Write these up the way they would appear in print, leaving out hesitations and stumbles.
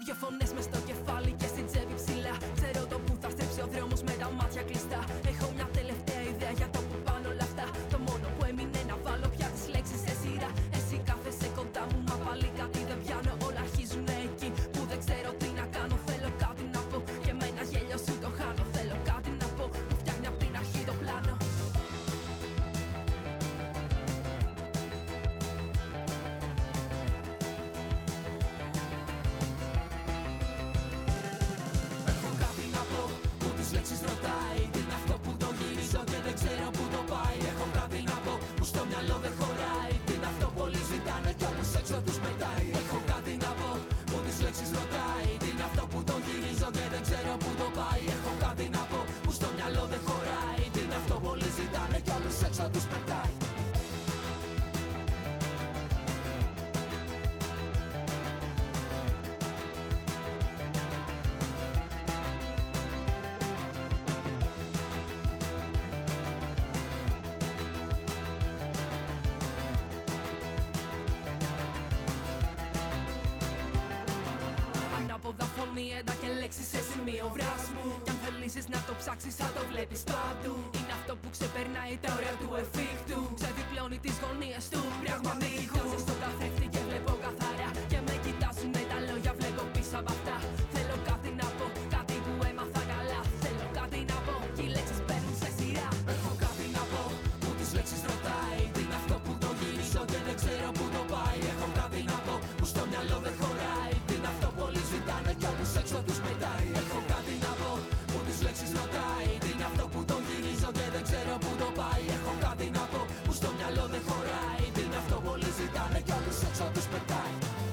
Δυο φωνές μες στο κεφάλι και στην τσέπη ψηλά. Ξέρω το που θα στρέψει ο δρόμος με τα μάτια κλειστά. Έχω μια τελευταία ιδέα για το που πάνε όλα αυτά. Το μόνο που έμεινε να βάλω πια τις λέξεις σε σειρά. Εσύ κάθεσαι κοντά μου, μα πάλι κάτι δεν πιάνω. Όλα αρχίζουν εκεί που δεν ξέρω τι να κάνω. Θέλω κάτι να πω και με ένα γέλιο σου το χάνω. Θέλω κάτι να πω που φτιάχνει απ' την αρχή το πλάνο. Έχω κάτι να πω που τις λέξεις ρωτάει. Τι είναι αυτό που το γυρίζω και δεν ξέρω που το πάει. Έχω κάτι να πω που στο μυαλό δεν χωράει. Τι είναι αυτό που όλοι ζητάνε κι όλους έξω τους πετάει. Έχω κάτι να πω που τις λέξεις ρωτάει. Τι είναι αυτό που το γυρίζω και δεν ξέρω που το πάει. Έχω κάτι να πω που στο μυαλό δεν χωράει. Τι είναι αυτό που όλοι ζητάνε κι όλους έξω τους πετάει. Ανάποδα φωνή, έντα και λέξεις σε σημείο βράσμου. Κι αν θελήσεις να το ψάξεις θα το βλέπεις παντού. Είναι αυτό που ξεπερνάει τα όρια του εφίκτου. Ξεδιπλώνει τις γωνίες του πραγματικού. Βάζεις στον καθρέφτη και βλέπω καθαρά. Και με κοιτάζουνε τα λόγια, βλέπω πίσω απ' αυτά. Θέλω κάτι να πω, κάτι που έμαθα καλά. Θέλω κάτι να πω και οι λέξεις μπαίνουν σε σειρά. Έχω κάτι να πω που τις λέξεις ρωτάει. Τι είναι αυτό που το γυρίζω και δεν ξέρω που το πάει. Έχω κάτι να πω που στο μυαλό δεν χωράει. Τι είναι αυτό που όλοι ζητάνε κι όλους έξω τους πετάει. Έχω κάτι να πω που τις λέξεις ρωτάει. Τι είναι αυτό που το γυρίζω και δεν ξέρω που το πάει. Έχω κάτι να πω που στο μυαλό δεν χωράει. Τι είναι αυτό που όλοι ζητάνε κι όλους έξω τους πετάει.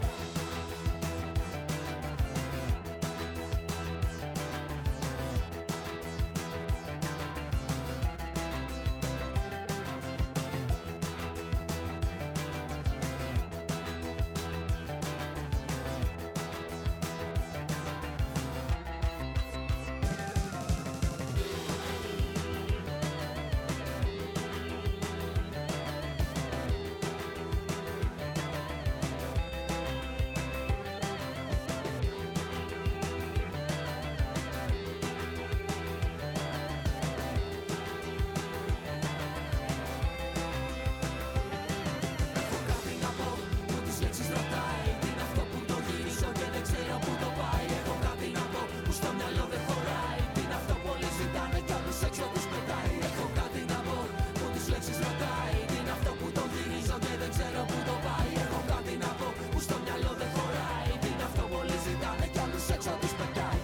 Έχω κάτι να πω που τις λέξεις ρωτάει. Τι είναι αυτό που το γυρίζω και δεν ξέρω που το πάει. Έχω κάτι να πω που στο μυαλό δεν χωράει. Τι είναι αυτό που όλοι ζητάνε κι όλους έξω τους πετάει. Έχω κάτι να πω που τις λέξεις ρωτάει. Τι είναι αυτό που το γυρίζω και δεν ξέρω που το πάει. Έχω κάτι να πω που στο μυαλό δεν χωράει. Τι είναι αυτό που όλοι ζητάνε κι όλους έξω τους πετάει.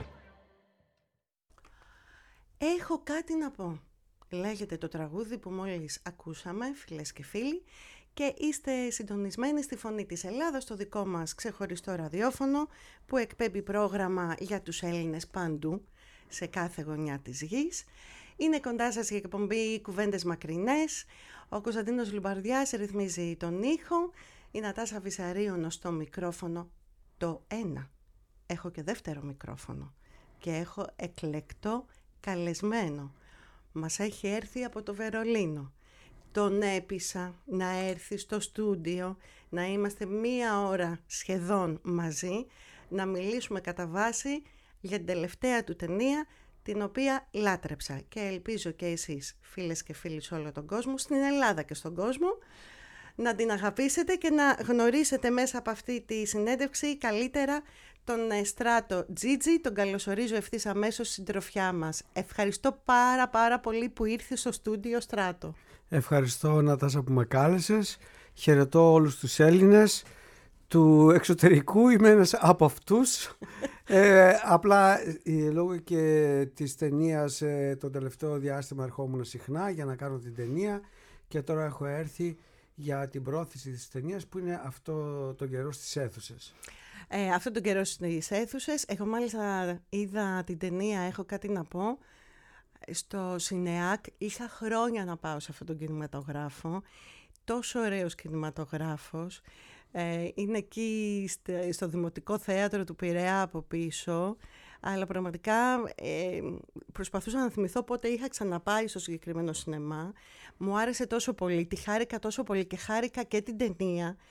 Έχω κάτι να πω. Λέγεται το τραγούδι που μόλις ακούσαμε, φίλες και φίλοι, και είστε συντονισμένοι στη Φωνή της Ελλάδας, στο δικό μας ξεχωριστό ραδιόφωνο που εκπέμπει πρόγραμμα για τους Έλληνες παντού, σε κάθε γωνιά της γης. Είναι κοντά σας η εκπομπή Κουβέντες Μακρινές. Ο Κωνσταντίνος Λουμπαρδιάς ρυθμίζει τον ήχο. Η Νατάσα Βυσαρίωνο στο μικρόφωνο το ένα. Έχω και δεύτερο μικρόφωνο και έχω εκλεκτό καλεσμένο. Μας έχει έρθει από το Βερολίνο. Τον έπεισα να έρθει στο στούντιο, να είμαστε 1 ώρα σχεδόν μαζί, να μιλήσουμε κατά βάση για την τελευταία του ταινία, την οποία λάτρεψα και ελπίζω και εσείς, φίλες και φίλοι σε όλο τον κόσμο, στην Ελλάδα και στον κόσμο, να την αγαπήσετε και να γνωρίσετε μέσα από αυτή τη συνέντευξη καλύτερα τον Στράτο Τζίτζι. Τον καλωσορίζω ευθύς αμέσως στην συντροφιά μας. Ευχαριστώ πάρα πολύ που ήρθε στο στούντιο, Στράτο. Ευχαριστώ, Νατάσα, που με κάλεσες. Χαιρετώ όλους τους Έλληνες του εξωτερικού, είμαι ένας από αυτούς. Απλά λόγω και της ταινίας το τελευταίο διάστημα ερχόμουν συχνά για να κάνω την ταινία και τώρα έχω έρθει για την πρόθεση της ταινίας που είναι αυτό τον καιρό στις αίθουσες. Αυτό τον καιρό στις αίθουσες. Εγώ μάλιστα είδα την ταινία, έχω κάτι να πω, στο Σινεάκ. Είχα χρόνια να πάω σε αυτόν τον κινηματογράφο. Τόσο ωραίος κινηματογράφος. Είναι εκεί στο Δημοτικό Θέατρο του Πειραιά από πίσω. Αλλά πραγματικά προσπαθούσα να θυμηθώ πότε είχα ξαναπάει στο συγκεκριμένο σινεμά. Μου άρεσε τόσο πολύ, τη χάρηκα τόσο πολύ και χάρηκα και την ταινία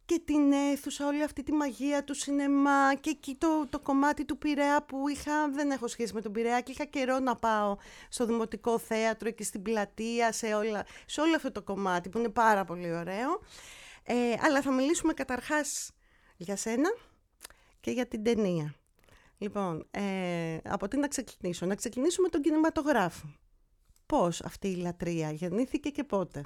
και την αίθουσα, όλη αυτή τη μαγεία του σινεμά και εκεί το κομμάτι του Πειραιά που δεν έχω σχέση με τον Πειραιά και είχα καιρό να πάω στο Δημοτικό Θέατρο και στην πλατεία, σε όλο αυτό το κομμάτι που είναι πάρα πολύ ωραίο. Αλλά θα μιλήσουμε καταρχάς για σένα και για την ταινία. Λοιπόν, από τι να ξεκινήσω? Να ξεκινήσουμε με τον κινηματογράφο. Πώς αυτή η λατρεία γεννήθηκε και πότε?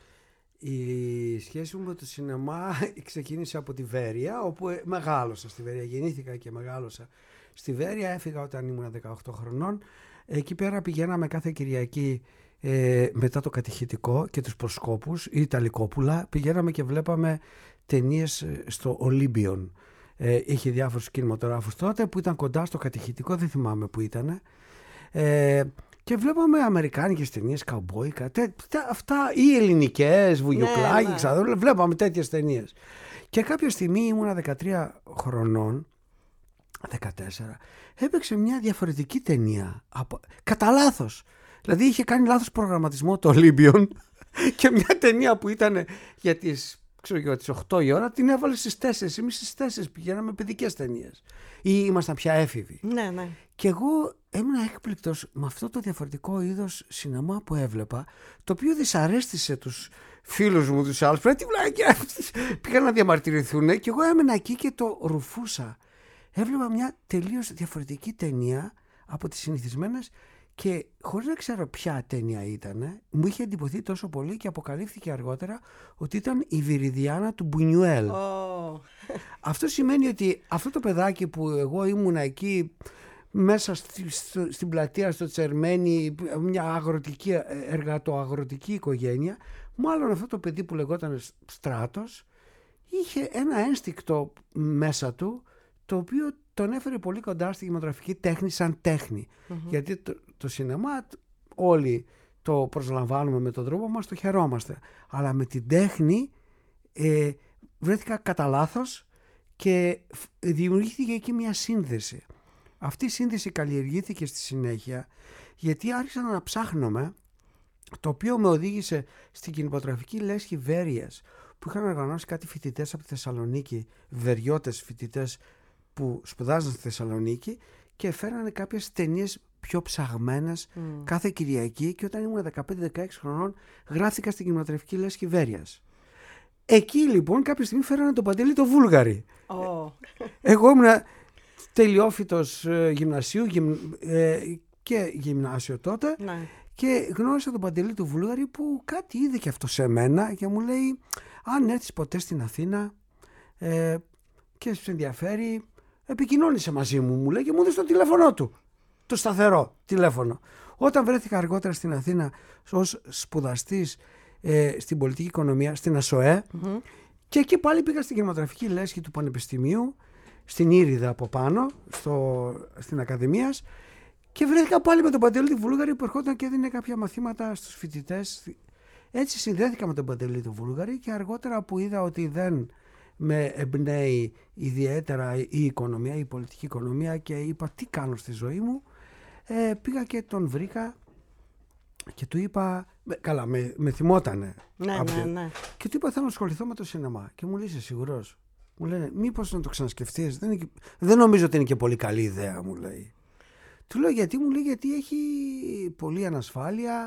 Η σχέση μου με το σινεμά ξεκίνησε από τη Βέρεια, όπου μεγάλωσα στη Βέρεια. Γεννήθηκα και μεγάλωσα στη Βέρεια. Έφυγα όταν ήμουν 18 χρονών. Εκεί πέρα πηγαίναμε κάθε Κυριακή μετά το κατηχητικό και τους προσκόπους ή τα Λυκόπουλα. Πηγαίναμε και βλέπαμε ταινίες στο Ολύμπιον. Είχε διάφορους κινηματογράφους τότε που ήταν κοντά στο κατηχητικό, δεν θυμάμαι που ήταν. Και βλέπαμε αμερικάνικες ταινίες, καουμπόικα, αυτά ή ελληνικές, βουγιουκλάκι, ναι. Βλέπαμε τέτοιες ταινίες. Και κάποια στιγμή ήμουνα 13 χρονών, 14, έπαιξε μια διαφορετική ταινία, κατά λάθος. Δηλαδή είχε κάνει λάθος προγραμματισμό το Ολύμπιον και μια ταινία που ήταν για τις 8 η ώρα την έβαλε στις 4. Εμείς στις 4 πηγαίναμε παιδικές ταινίες ή ήμασταν πια έφηβοι. Ναι, ναι. Και εγώ έμεινα έκπληκτος με αυτό το διαφορετικό είδος σινεμά που έβλεπα, το οποίο δυσαρέστησε τους φίλους μου, τους άλλους. Πρέπει πήγαν να διαμαρτυρηθούν και εγώ έμεινα εκεί και το ρουφούσα. Έβλεπα μια τελείως διαφορετική ταινία από τις συνηθισμένες και χωρίς να ξέρω ποια ταινία ήταν, μου είχε εντυπωθεί τόσο πολύ και αποκαλύφθηκε αργότερα ότι ήταν η Βυριδιάνα του Μπουνιουέλ. Oh. Αυτό σημαίνει ότι αυτό το παιδάκι που εγώ ήμουνα εκεί μέσα στην πλατεία στο Τσερμένη, μια εργατοαγροτική οικογένεια, μάλλον αυτό το παιδί που λεγόταν Στράτος είχε ένα ένστικτο μέσα του το οποίο τον έφερε πολύ κοντά στη κινηματογραφική τέχνη σαν τέχνη. Γιατί το σινεμά όλοι το προσλαμβάνουμε με τον τρόπο μας, το χαιρόμαστε. Αλλά με την τέχνη βρέθηκα κατά λάθος και δημιουργήθηκε εκεί μια σύνδεση. Αυτή η σύνδεση καλλιεργήθηκε στη συνέχεια γιατί άρχισα να ψάχνομαι, το οποίο με οδήγησε στην κινηματογραφική λέσχη Βέρειας που είχαν οργανώσει κάτι φοιτητές από τη Θεσσαλονίκη, βεριώτες φοιτητές που σπουδάζαν στη Θεσσαλονίκη και φέρανε κάποιες ταινίες πιο ψαγμένες κάθε Κυριακή και όταν ήμουν 15-16 χρονών γράφτηκα στην κινηματογραφική λέσχη Βέρειας. Εκεί λοιπόν κάποια στιγμή φέρανε τον Παντελή το Βούλγαρη. Εγώ ήμουν τελειόφοιτος γυμνασίου και γυμνάσιο τότε και γνώρισα τον Παντελή του Βούλγαρη που κάτι είδε και αυτό σε μένα και μου λέει αν έρθεις ποτέ στην Αθήνα και σου ενδιαφέρει επικοινώνησε μαζί μου, μου λέει και μου έδωσε το τηλέφωνο του, το σταθερό τηλέφωνο. Όταν βρέθηκα αργότερα στην Αθήνα ως σπουδαστής στην πολιτική οικονομία στην ΑΣΟΕ και εκεί πάλι πήγα στην κινηματογραφική λέσχη του Πανεπιστημίου στην Ήριδα από πάνω στην Ακαδημίας και βρέθηκα πάλι με τον Παντελή του Βούλγαρη που ερχόταν και έδινε κάποια μαθήματα στους φοιτητές. Έτσι συνδέθηκα με τον Παντελή του Βούλγαρη και αργότερα που είδα ότι δεν με εμπνέει ιδιαίτερα η οικονομία, η πολιτική οικονομία και είπα τι κάνω στη ζωή μου, πήγα και τον βρήκα και του είπα, καλά με θυμότανε ναι. Και του είπα θέλω να ασχοληθώ με το σινεμά και μου λέει είσαι σίγουρος? Μου λένε μήπως να το ξανασκεφτείς, δεν νομίζω ότι είναι και πολύ καλή ιδέα, μου λέει. Του λέω γιατί? Μου λέει γιατί έχει πολλή ανασφάλεια,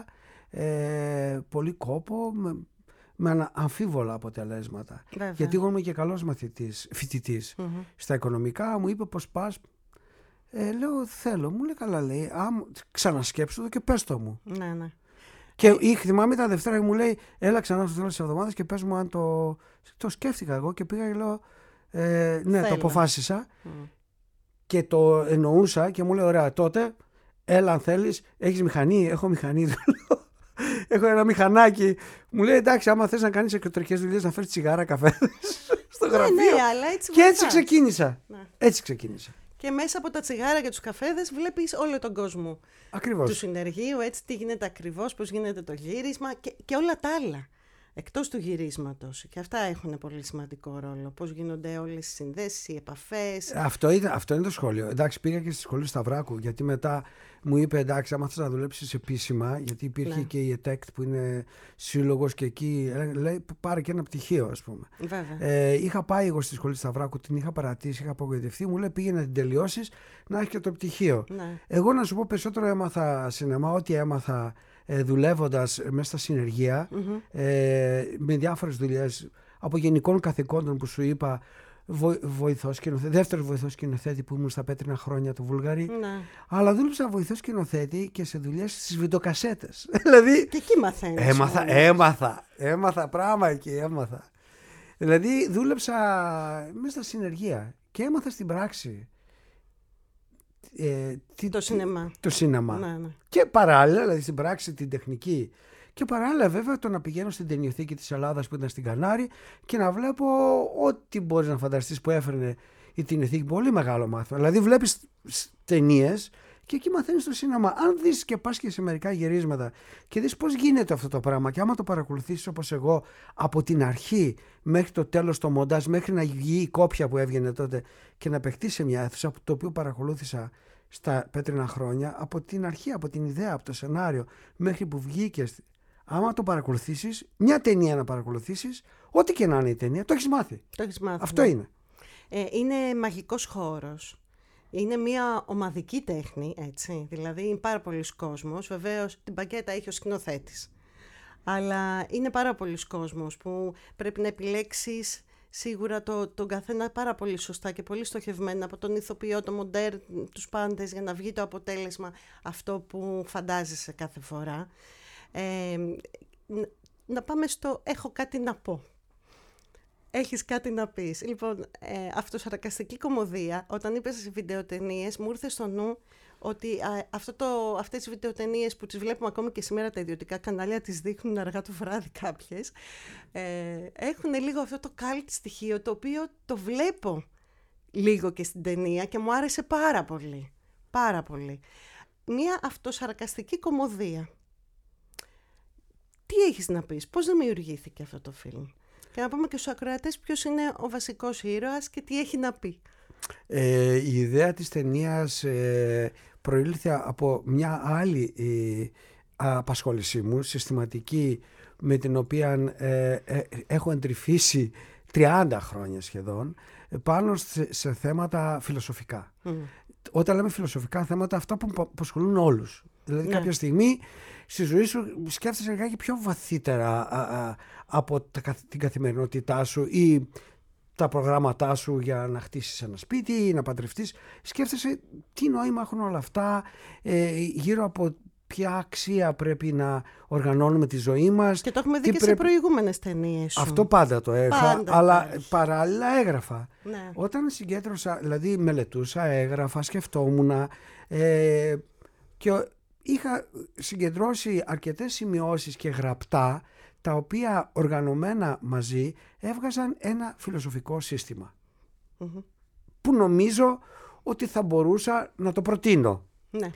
πολύ κόπο, με αμφίβολα αποτελέσματα. Βέβαια. Γιατί εγώ είμαι και καλός φοιτητής στα οικονομικά, μου είπε πως πας. Λέω θέλω, μου λέει καλά, λέει, ξανασκέψου το και πες το μου. Ναι. Και θυμάμαι τα Δευτέρα μου λέει έλα ξανά στο τέλος της εβδομάδας και πες μου αν το σκέφτηκα εγώ και πήγα και λέω ναι, το αποφάσισα και το εννοούσα και μου λέει ωραία τότε έλα αν θέλεις, έχεις μηχανή? Έχω μηχανή. Έχω ένα μηχανάκι. Μου λέει εντάξει, άμα θες να κάνεις εξωτερικές δουλειές, να φέρεις τσιγάρα, καφέ στο γραφείο. Ναι, αλλά έτσι και έτσι ξεκίνησα. Ναι. Έτσι ξεκίνησα. Και μέσα από τα τσιγάρα και τους καφέδες βλέπεις όλο τον κόσμο. Ακριβώς. Του συνεργείου, έτσι τι γίνεται ακριβώς, πώς γίνεται το γύρισμα και όλα τα άλλα. Εκτός του γυρίσματος. Και αυτά έχουν πολύ σημαντικό ρόλο. Πώς γίνονται όλες οι συνδέσεις, οι επαφές. Αυτό είναι το σχόλιο. Εντάξει, πήγα και στη σχολή Σταυράκου, γιατί μετά μου είπε εντάξει, άμα θες να δουλέψεις επίσημα, γιατί υπήρχε και η ΕΤΕΚΤ που είναι σύλλογος και εκεί λέει πάρε και ένα πτυχίο, ας πούμε. Είχα πάει εγώ στη σχολή Σταυράκου, την είχα παρατήσει, είχα απογοητευτεί, μου λέει πήγαινε να την τελειώσεις, να έχει και το πτυχίο. Ναι. Εγώ να σου πω περισσότερο έμαθα σινεμά, ό,τι έμαθα δουλεύοντας μέσα στα συνεργεία, με διάφορες δουλειές, από γενικών καθηκόντων που σου είπα, δεύτερος βοηθός σκηνοθέτη που ήμουν στα πέτρινα χρόνια του Βουλγαρή. Ναι. Αλλά δούλεψα βοηθός σκηνοθέτη και σε δουλειές στις βιντεοκασέτες. Δηλαδή, και εκεί μαθαίνεις. Έμαθα πράγμα εκεί, έμαθα. Δηλαδή δούλεψα μέσα στα συνεργεία και έμαθα στην πράξη το σινεμά. Ναι. Και παράλληλα, δηλαδή στην πράξη την τεχνική. Και παράλληλα βέβαια το να πηγαίνω στην ταινιοθήκη της Ελλάδας που ήταν στην Κανάρη και να βλέπω ό,τι μπορείς να φανταστείς που έφερνε η ταινιοθήκη. Πολύ μεγάλο μάθημα. Δηλαδή βλέπεις ταινίες και εκεί μαθαίνεις το σινεμά. Αν δεις και πας και σε μερικά γυρίσματα και δεις πώς γίνεται αυτό το πράγμα και άμα το παρακολουθήσεις όπως εγώ από την αρχή μέχρι το τέλος το μοντάζ, μέχρι να βγει η κόπια που έβγαινε τότε και να παιχτεί σε μια αίθουσα, το οποίο παρακολούθησα στα πέτρινα χρόνια, από την αρχή, από την ιδέα, από το σενάριο μέχρι που βγήκε. Άμα το παρακολουθήσεις, μια ταινία να παρακολουθήσεις, ό,τι και να είναι η ταινία, το έχεις μάθει. Αυτό είναι. Είναι μαγικός χώρος. Είναι μια ομαδική τέχνη, έτσι. Δηλαδή είναι πάρα πολλοί κόσμος. Βεβαίως την πακέτα έχει ο σκηνοθέτης. Αλλά είναι πάρα πολλοί κόσμος που πρέπει να επιλέξεις σίγουρα τον καθένα πάρα πολύ σωστά και πολύ στοχευμένα από τον ηθοποιό, το μοντέρ, τους πάντες για να βγει το αποτέλεσμα αυτό που φαντάζεσαι κάθε φορά. Να πάμε στο έχω κάτι να πω. Έχεις κάτι να πεις. Λοιπόν, αυτοσαρκαστική κωμωδία, όταν είπες βιντεοτενίες, μου ήρθε στο νου ότι αυτές οι βιντεοτενίες που τις βλέπουμε ακόμη και σήμερα τα ιδιωτικά κανάλια, τις δείχνουν αργά το βράδυ κάποιες, έχουν λίγο αυτό το cult στοιχείο, το οποίο το βλέπω λίγο και στην ταινία και μου άρεσε πάρα πολύ. Πάρα πολύ. Μια αυτοσαρκαστική κωμωδία. Τι έχεις να πεις, πώς δημιουργήθηκε αυτό το φιλμ? Και να πούμε και στους ακροατές ποιος είναι ο βασικός ήρωας και τι έχει να πει. Η ιδέα της ταινίας προήλθε από μια άλλη απασχόλησή μου, συστηματική, με την οποία έχω εντρυφήσει 30 χρόνια σχεδόν, πάνω σε θέματα φιλοσοφικά. Όταν λέμε φιλοσοφικά θέματα, αυτά που απασχολούν όλους. Δηλαδή κάποια στιγμή στη ζωή σου σκέφτεσαι λιγάκι πιο βαθύτερα από την καθημερινότητά σου ή τα προγράμματά σου για να χτίσεις ένα σπίτι ή να παντρευτείς. Σκέφτεσαι τι νόημα έχουν όλα αυτά, γύρω από ποια αξία πρέπει να οργανώνουμε τη ζωή μας. Και το έχουμε δει και σε προηγούμενες ταινίες σου. Αυτό πάντα το είχα, αλλά παράλληλα έγραφα. Ναι. Όταν συγκέντρωσα, δηλαδή μελετούσα, έγραφα, σκεφτόμουν και είχα συγκεντρώσει αρκετές σημειώσεις και γραπτά, τα οποία οργανωμένα μαζί έβγαζαν ένα φιλοσοφικό σύστημα που νομίζω ότι θα μπορούσα να το προτείνω. Ναι.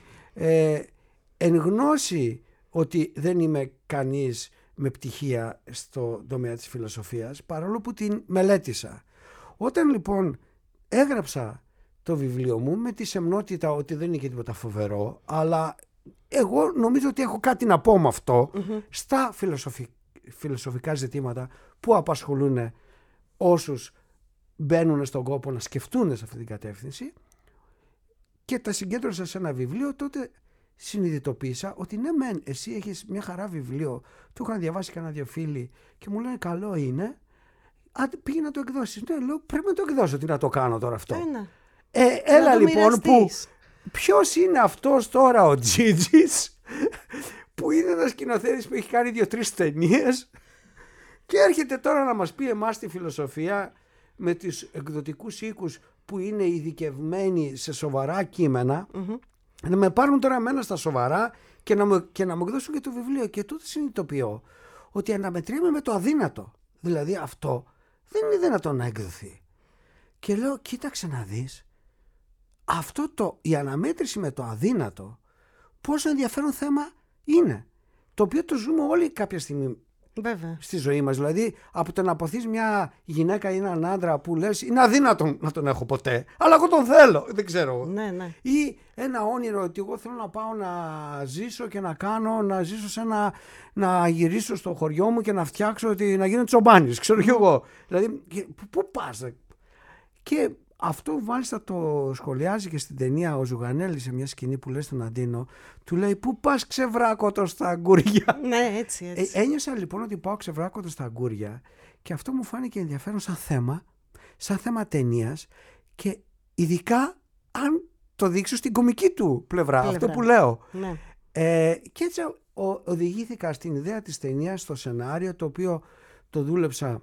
Εν γνώση ότι δεν είμαι κανείς με πτυχία στο τομέα της φιλοσοφίας, παρόλο που την μελέτησα. Όταν λοιπόν έγραψα το βιβλίο μου με τη σεμνότητα ότι δεν είναι και τίποτα φοβερό, αλλά εγώ νομίζω ότι έχω κάτι να πω με αυτό στα φιλοσοφικά ζητήματα που απασχολούν όσους μπαίνουν στον κόπο να σκεφτούν σε αυτή την κατεύθυνση, και τα συγκέντρωσα σε ένα βιβλίο. Τότε συνειδητοποίησα ότι ναι μεν εσύ έχεις μια χαρά βιβλίο, το είχαν διαβάσει κανένα δύο φίλοι και μου λένε καλό είναι, πήγε να το εκδώσεις. Ναι, λέω πρέπει να το εκδώσω, τι να το κάνω τώρα αυτό. Έλα λοιπόν που ποιος είναι αυτός τώρα ο Τζίτζης που είναι ένας σκηνοθέτης που έχει κάνει 2-3 ταινίες και έρχεται τώρα να μας πει εμάς τη φιλοσοφία με τις εκδοτικούς οίκους που είναι ειδικευμένοι σε σοβαρά κείμενα, να με πάρουν τώρα εμένα στα σοβαρά και να μου εκδώσουν και το βιβλίο. Και τότε συνειδητοποιώ ότι αναμετριέμαι με το αδύνατο. Δηλαδή αυτό δεν είναι δυνατόν να εκδοθεί. Και λέω κοίταξε να δεις, η αναμέτρηση με το αδύνατο πόσο ενδιαφέρον θέμα είναι, το οποίο το ζούμε όλοι κάποια στιγμή Βέβαια. Στη ζωή μας. Δηλαδή, από το να αποθείς μια γυναίκα ή έναν άντρα που λες είναι αδύνατο να τον έχω ποτέ, αλλά εγώ τον θέλω, δεν ξέρω. Ναι, ναι. Ή ένα όνειρο ότι εγώ θέλω να πάω να ζήσω και να ζήσω να γυρίσω στο χωριό μου και να φτιάξω να γίνω τσομπάνης, ξέρω κι εγώ. Δηλαδή, πού πας? Και αυτό μάλιστα το σχολιάζει και στην ταινία ο Ζουγανέλης σε μια σκηνή που λέει στον Αντίνο, του λέει πού πας ξεβράκωτο στα αγκούρια. Ναι, έτσι. Ένιωσα λοιπόν ότι πάω ξεβράκωτο στα αγκούρια και αυτό μου φάνηκε ενδιαφέρον σαν θέμα ταινίας και ειδικά αν το δείξω στην κωμική του πλευρά. Αυτό που λέω. Ναι. Και έτσι οδηγήθηκα στην ιδέα της ταινίας, στο σενάριο, το οποίο το δούλεψα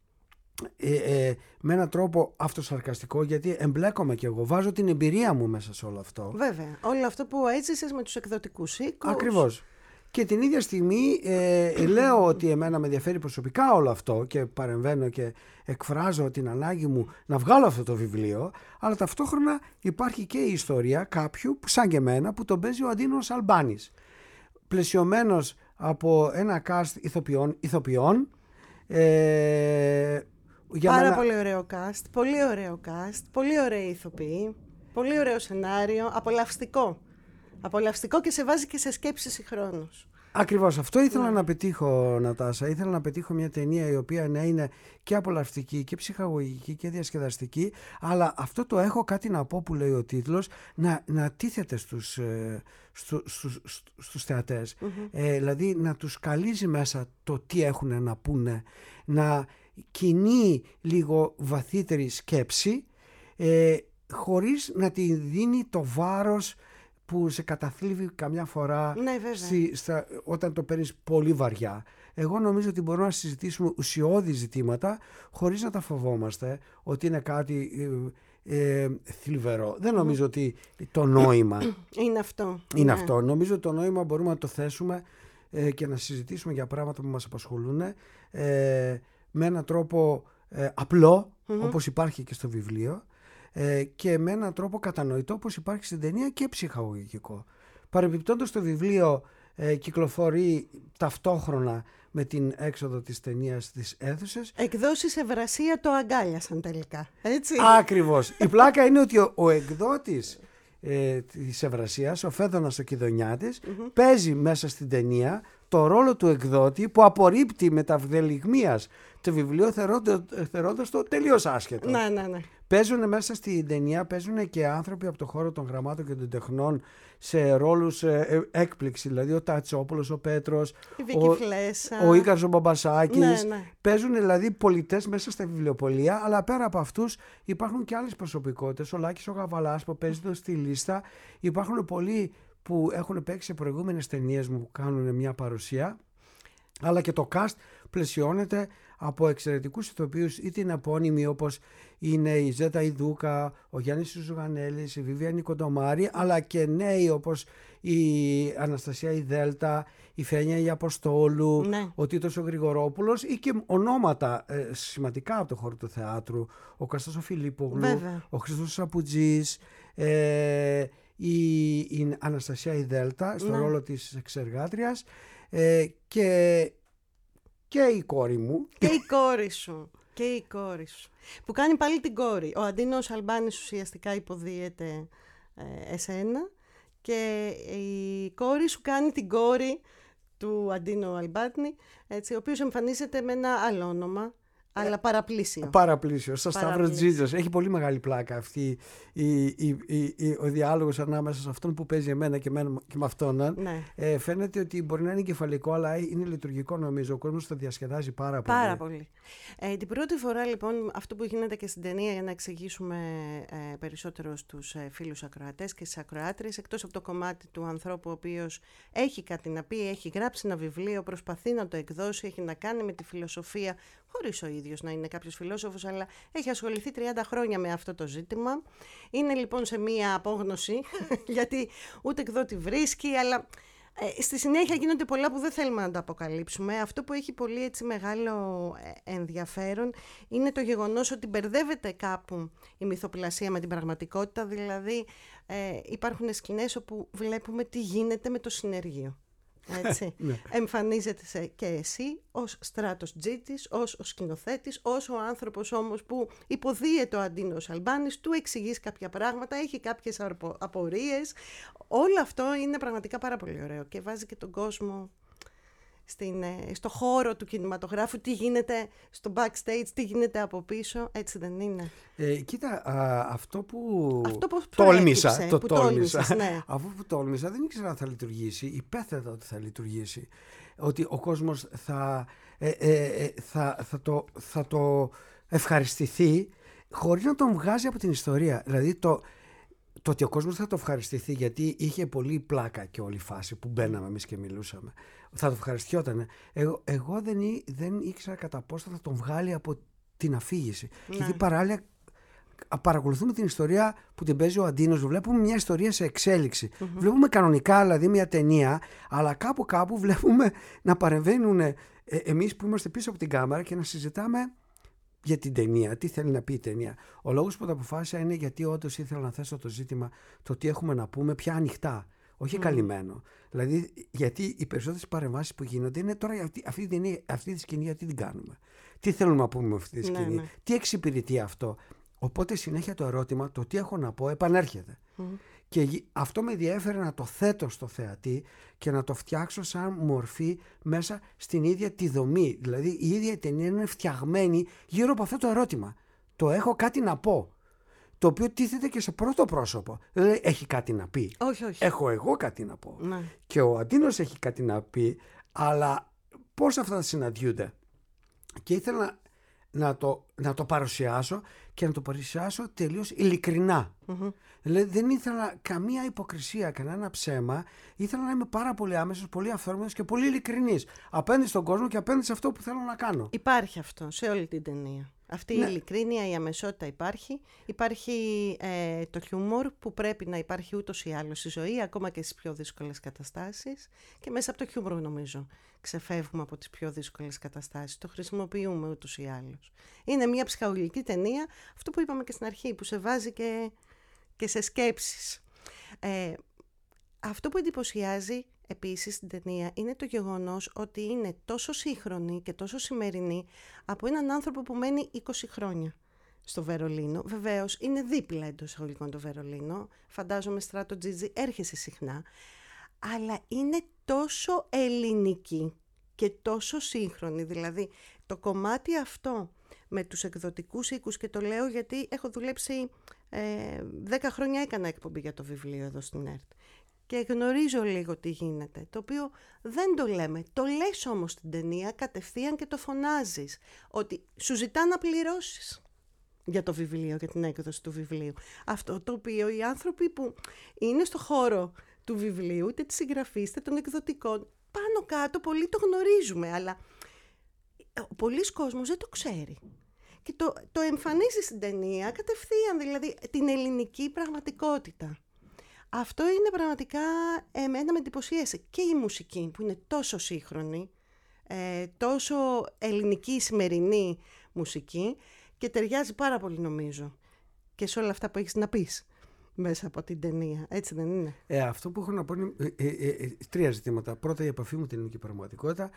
με έναν τρόπο αυτοσαρκαστικό, γιατί εμπλέκομαι κι εγώ, βάζω την εμπειρία μου μέσα σε όλο αυτό. Βέβαια, όλο αυτό που έζησες με τους εκδοτικούς οίκους. Ακριβώς. Και την ίδια στιγμή λέω ότι εμένα με ενδιαφέρει προσωπικά όλο αυτό και παρεμβαίνω και εκφράζω την ανάγκη μου να βγάλω αυτό το βιβλίο, αλλά ταυτόχρονα υπάρχει και η ιστορία κάποιου σαν και εμένα που τον παίζει ο Αντίνος Αλμπάνης, πλαισιωμένος από ένα cast ηθοποιών. Πάρα πολύ ωραίο cast, πολύ ωραίο cast, πολύ ωραίοι ηθοποιοί, πολύ ωραίο σενάριο, απολαυστικό και σε βάζει και σε σκέψεις συγχρόνως. Ακριβώς, αυτό ήθελα να πετύχω, Νατάσα. Ήθελα να πετύχω μια ταινία η οποία να είναι και απολαυστική και ψυχαγωγική και διασκεδαστική, αλλά αυτό το έχω κάτι να πω που λέει ο τίτλος, να τίθεται στους θεατές. Δηλαδή να τους καλύζει μέσα το τι έχουν να πούνε, να κινεί λίγο βαθύτερη σκέψη, χωρίς να τη δίνει το βάρος που σε καταθλίβει καμιά φορά, ναι, όταν το παίρνεις πολύ βαριά. Εγώ νομίζω ότι μπορούμε να συζητήσουμε ουσιώδη ζητήματα χωρίς να τα φοβόμαστε ότι είναι κάτι θλιβερό. Δεν νομίζω ότι το νόημα είναι αυτό. Είναι αυτό. Νομίζω ότι το νόημα μπορούμε να το θέσουμε και να συζητήσουμε για πράγματα που μας απασχολούν με έναν τρόπο απλό, όπως υπάρχει και στο βιβλίο, και με έναν τρόπο κατανοητό όπως υπάρχει στην ταινία και ψυχαγωγικό. Παρεμπιπτόντως, το βιβλίο κυκλοφορεί ταυτόχρονα με την έξοδο της ταινίας στις αίθουσες. Εκδόσεις Ευρασία το αγκάλιασαν τελικά, έτσι. Ακριβώς. Η πλάκα είναι ότι ο εκδότης της Ευρασίας, ο Φέδωνας ο Κιδωνιάτης, παίζει μέσα στην ταινία το ρόλο του εκδότη που απορρίπτει με τα βδελιγμίας το βιβλίο θεωρώντας το τελείως άσχετο. Ναι. Παίζουν μέσα στην ταινία, παίζουν και άνθρωποι από το χώρο των γραμμάτων και των τεχνών σε ρόλους έκπληξη, δηλαδή ο Τατσόπουλος, ο Πέτρος, ο Ίκαρος ο Μπαμπασάκης. Ναι. Παίζουν δηλαδή πολιτές μέσα στα βιβλιοπωλεία, αλλά πέρα από αυτούς υπάρχουν και άλλες προσωπικότητες. Ο Λάκης ο Γαβαλάς που παίζει στη λίστα. Υπάρχουν πολλοί που έχουν παίξει σε προηγούμενες ταινίες μου που κάνουν μια παρουσία, αλλά και το cast πλαισιώνεται από εξαιρετικούς ηθοποιούς, είτε είναι επώνυμοι όπως είναι η Ζέτα Ιδούκα, ο Γιάννης Ζουγανέλης, η Βίβια Νικοντομάρη, αλλά και νέοι όπως η Αναστασία η Δέλτα, η Φένια η Αποστόλου, ο Τίτος ο Γρηγορόπουλος, ή και ονόματα σημαντικά από το χώρο του θεάτρου, ο Καστός ο Φιλίππογλου, ο Χριστός Σαπουτζής, η Αναστασία η Δέλτα στο ρόλο της εξεργάτριας, και η κόρη μου. Και η κόρη σου. Που κάνει πάλι την κόρη. Ο Αντίνος Αλμπάνης ουσιαστικά υποδίεται εσένα και η κόρη σου κάνει την κόρη του Αντίνο Αλμπάνη, έτσι, ο οποίος εμφανίζεται με ένα άλλο όνομα, αλλά παραπλήσιο. Παραπλήσιο, στο Σταύρος Τζίτζος. Έχει πολύ μεγάλη πλάκα αυτή ο διάλογος ανάμεσα σε αυτόν που παίζει εμένα και με αυτόν. Ναι. Φαίνεται ότι μπορεί να είναι κεφαλικό, αλλά είναι λειτουργικό, νομίζω. Ο κόσμος το διασκεδάζει πάρα πολύ. Πάρα πολύ. Την πρώτη φορά, λοιπόν, αυτό που γίνεται και στην ταινία, για να εξηγήσουμε περισσότερο στους φίλους ακροατές και στις ακροάτριες, εκτός από το κομμάτι του ανθρώπου ο οποίος έχει κάτι να πει, έχει γράψει ένα βιβλίο, προσπαθεί να το εκδώσει, έχει να κάνει με τη φιλοσοφία, χωρίς ο ίδιος να είναι κάποιος φιλόσοφος, αλλά έχει ασχοληθεί 30 χρόνια με αυτό το ζήτημα. Είναι λοιπόν σε μία απόγνωση, γιατί ούτε εκδότη βρίσκει, αλλά στη συνέχεια γίνονται πολλά που δεν θέλουμε να τα αποκαλύψουμε. Αυτό που έχει πολύ έτσι μεγάλο ενδιαφέρον είναι το γεγονός ότι μπερδεύεται κάπου η μυθοπλασία με την πραγματικότητα, δηλαδή υπάρχουν σκηνές όπου βλέπουμε τι γίνεται με το συνεργείο. Έτσι. Εμφανίζεται και εσύ ως Στράτος Τζίτσης, ως ο σκηνοθέτης, ως ο άνθρωπος όμως που υποδίεται ο Αντίνος Αλμπάνης, του εξηγείς κάποια πράγματα, έχει κάποιες απορίες. Όλο αυτό είναι πραγματικά πάρα πολύ ωραίο και βάζει και τον κόσμο στο χώρο του κινηματογράφου, τι γίνεται στο backstage, τι γίνεται από πίσω, έτσι δεν είναι? Κοίτα, αυτό που τόλμησα, ναι. Αφού που τόλμησα δεν ήξερα αν θα λειτουργήσει, υπέθετα ότι θα λειτουργήσει, ότι ο κόσμος θα το ευχαριστηθεί χωρίς να τον βγάζει από την ιστορία. Δηλαδή το ότι ο κόσμος θα το ευχαριστηθεί, γιατί είχε πολύ πλάκα και όλη η φάση που μπαίναμε εμείς και μιλούσαμε, θα το ευχαριστιότανε. Εγώ δεν ήξερα κατά πόσο θα τον βγάλει από την αφήγηση. Ναι. Γιατί παράλληλα παρακολουθούμε την ιστορία που την παίζει ο Αντίνος, βλέπουμε μια ιστορία σε εξέλιξη. Βλέπουμε κανονικά δηλαδή μια ταινία, αλλά κάπου βλέπουμε να παρεμβαίνουν εμείς που είμαστε πίσω από την κάμερα και να συζητάμε για την ταινία, τι θέλει να πει η ταινία. Ο λόγος που το αποφάσισα είναι γιατί όντως ήθελα να θέσω το ζήτημα, το τι έχουμε να πούμε πια ανοιχτά, όχι καλυμμένο. Δηλαδή, γιατί οι περισσότερες παρεμβάσεις που γίνονται είναι τώρα αυτή τη σκηνή, γιατί την κάνουμε. Τι θέλουμε να πούμε με αυτή τη σκηνή, τι εξυπηρετεί αυτό. Οπότε συνέχεια το ερώτημα, το τι έχω να πω, επανέρχεται. Και αυτό με ενδιέφερε να το θέτω στο θεατή και να το φτιάξω σαν μορφή μέσα στην ίδια τη δομή. Δηλαδή η ίδια η ταινία είναι φτιαγμένη γύρω από αυτό το ερώτημα. Το έχω κάτι να πω. Το οποίο τίθεται και σε πρώτο πρόσωπο. Δηλαδή έχει κάτι να πει. Όχι. Έχω εγώ κάτι να πω. Ναι. Και ο Αντίνος έχει κάτι να πει, αλλά πώς αυτά θα συναντιούνται. Και ήθελα να το παρουσιάσω και να το παρουσιάσω τελείως ειλικρινά. Δηλαδή δεν ήθελα καμία υποκρισία, κανένα ψέμα. Ήθελα να είμαι πάρα πολύ άμεσος, πολύ αυθόρμητος και πολύ ειλικρινής απέναντι στον κόσμο και απέναντι σε αυτό που θέλω να κάνω. Υπάρχει αυτό σε όλη την ταινία. Αυτή η ειλικρίνεια, η αμεσότητα υπάρχει. Υπάρχει το χιούμορ που πρέπει να υπάρχει ούτως ή άλλως στη ζωή, ακόμα και στις πιο δύσκολες καταστάσεις. Και μέσα από το χιούμορ νομίζω ξεφεύγουμε από τις πιο δύσκολες καταστάσεις. Το χρησιμοποιούμε ούτως ή άλλως. Είναι μια ψυχαγωγική ταινία, αυτό που είπαμε και στην αρχή, που σε βάζει και σε σκέψεις. Αυτό που εντυπωσιάζει επίσης στην ταινία είναι το γεγονός ότι είναι τόσο σύγχρονη και τόσο σημερινή από έναν άνθρωπο που μένει 20 χρόνια στο Βερολίνο. Βεβαίως είναι δίπλα εντός εισαγωγικών το Βερολίνο, φαντάζομαι Στράτο Τζίτζι έρχεσαι συχνά, αλλά είναι τόσο ελληνική και τόσο σύγχρονη. Δηλαδή το κομμάτι αυτό με τους εκδοτικούς οίκους, και το λέω γιατί έχω δουλέψει 10 χρόνια, έκανα εκπομπή για το βιβλίο εδώ στην ΕΡΤ και γνωρίζω λίγο τι γίνεται, το οποίο δεν το λέμε. Το λες όμως στην ταινία κατευθείαν και το φωνάζεις, ότι σου ζητά να πληρώσεις για το βιβλίο, για την έκδοση του βιβλίου. Αυτό το οποίο οι άνθρωποι που είναι στο χώρο του βιβλίου, είτε της συγγραφής, είτε των εκδοτικών, πάνω κάτω πολύ το γνωρίζουμε, αλλά πολλοί κόσμος δεν το ξέρει. Και το εμφανίζει στην ταινία κατευθείαν, δηλαδή την ελληνική πραγματικότητα. Αυτό είναι πραγματικά, εμένα με εντυπωσίασε. Και η μουσική που είναι τόσο σύγχρονη, τόσο ελληνική σημερινή μουσική, και ταιριάζει πάρα πολύ νομίζω και σε όλα αυτά που έχεις να πεις μέσα από την ταινία, έτσι δεν είναι? Αυτό που έχω να πω είναι τρία ζητήματα. Πρώτα, η επαφή με την ελληνική πραγματικότητα.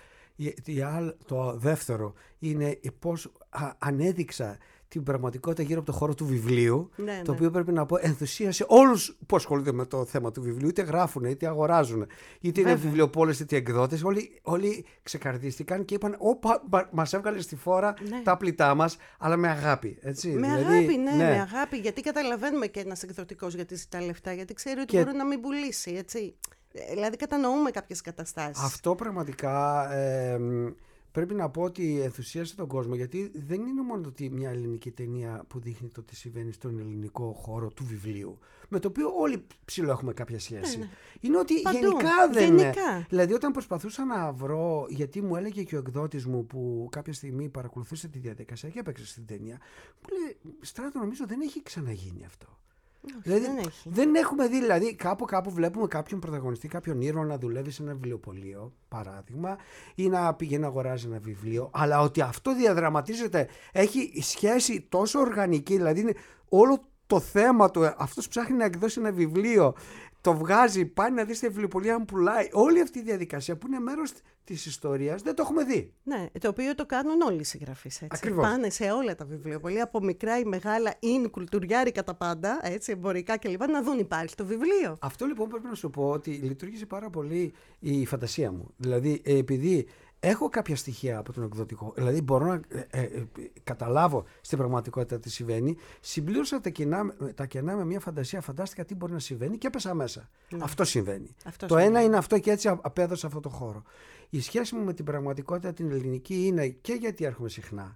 Το δεύτερο είναι πώς ανέδειξα την πραγματικότητα γύρω από το χώρο του βιβλίου, το οποίο πρέπει να πω ενθουσίασε όλους που ασχολούνται με το θέμα του βιβλίου, είτε γράφουν, είτε αγοράζουν, είτε είναι βιβλιοπόλες, είτε εκδότες. Όλοι ξεκαρδίστηκαν και είπαν μας έβγαλε στη φόρα τα απλητά μας, αλλά με αγάπη. Έτσι. Με αγάπη, με αγάπη, γιατί καταλαβαίνουμε και ένας εκδοτικός γιατί ζητά λεφτά, γιατί ξέρει ότι μπορεί να μην πουλήσει, έτσι. Δηλαδή κατανοούμε κάποιες καταστάσεις. Αυτό πραγματικά πρέπει να πω ότι ενθουσίασε τον κόσμο, γιατί δεν είναι μόνο ότι μια ελληνική ταινία που δείχνει το τι συμβαίνει στον ελληνικό χώρο του βιβλίου, με το οποίο όλοι ψηλό έχουμε κάποια σχέση. Είναι ότι γενικά δεν είναι. Δηλαδή όταν προσπαθούσα να βρω, γιατί μου έλεγε και ο εκδότης μου που κάποια στιγμή παρακολουθούσε τη διαδικασία και έπαιξε στην ταινία, μου λέει Στράτο, νομίζω δεν έχει ξαναγίνει αυτό. Όχι, δηλαδή, δεν έχουμε δει, δηλαδή κάπου βλέπουμε κάποιον πρωταγωνιστή, κάποιον ήρωα να δουλεύει σε ένα βιβλιοπωλείο, παράδειγμα, ή να πηγαίνει να αγοράζει ένα βιβλίο, αλλά ότι αυτό διαδραματίζεται, έχει σχέση τόσο οργανική, δηλαδή είναι όλο το θέμα του, αυτός ψάχνει να εκδώσει ένα βιβλίο, το βγάζει, πάει να δει στη βιβλιοπωλεία αν πουλάει. Όλη αυτή η διαδικασία που είναι μέρος της ιστορίας δεν το έχουμε δει. Ναι, το οποίο το κάνουν όλοι οι συγγραφείς. Ακριβώς. Πάνε σε όλα τα βιβλιοπωλεία, από μικρά ή μεγάλα, είναι κουλτουριάρικα τα πάντα, έτσι, εμπορικά κλπ. Να δουν υπάρχει το βιβλίο. Αυτό λοιπόν πρέπει να σου πω ότι λειτουργήσε πάρα πολύ η φαντασία μου. Δηλαδή, επειδή έχω κάποια στοιχεία από τον εκδοτικό, δηλαδή μπορώ να καταλάβω στην πραγματικότητα τι συμβαίνει, συμπλήρωσα τα κενά με μια φαντασία, φαντάστηκα τι μπορεί να συμβαίνει και έπεσα μέσα. Ναι. Αυτό συμβαίνει. Το ένα είναι αυτό και έτσι απέδωσα αυτό το χώρο. Η σχέση μου με την πραγματικότητα την ελληνική είναι και γιατί έρχομαι συχνά.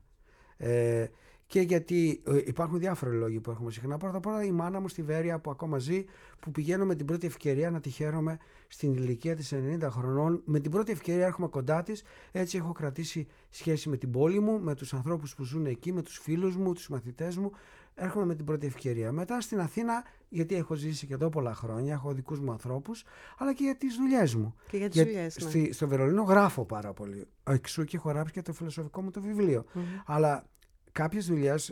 Και γιατί υπάρχουν διάφοροι λόγοι που έρχομαι συχνά. Πρώτα απ' όλα η μάνα μου στη Βέρεια που ακόμα ζει, που πηγαίνω με την πρώτη ευκαιρία να τη χαίρομαι στην ηλικία της 90 χρονών. Με την πρώτη ευκαιρία έρχομαι κοντά της. Έτσι έχω κρατήσει σχέση με την πόλη μου, με τους ανθρώπους που ζουν εκεί, με τους φίλους μου, τους μαθητές μου. Έρχομαι με την πρώτη ευκαιρία. Μετά στην Αθήνα, γιατί έχω ζήσει και εδώ πολλά χρόνια, έχω δικούς μου ανθρώπους, αλλά και για τις δουλειές μου. Και για τις δουλειές, ναι. Στο Βερολίνο γράφω πάρα πολύ. Εξού και έχω γράψει και το φιλοσοφικό μου το βιβλίο. Αλλά κάποιες δουλειές,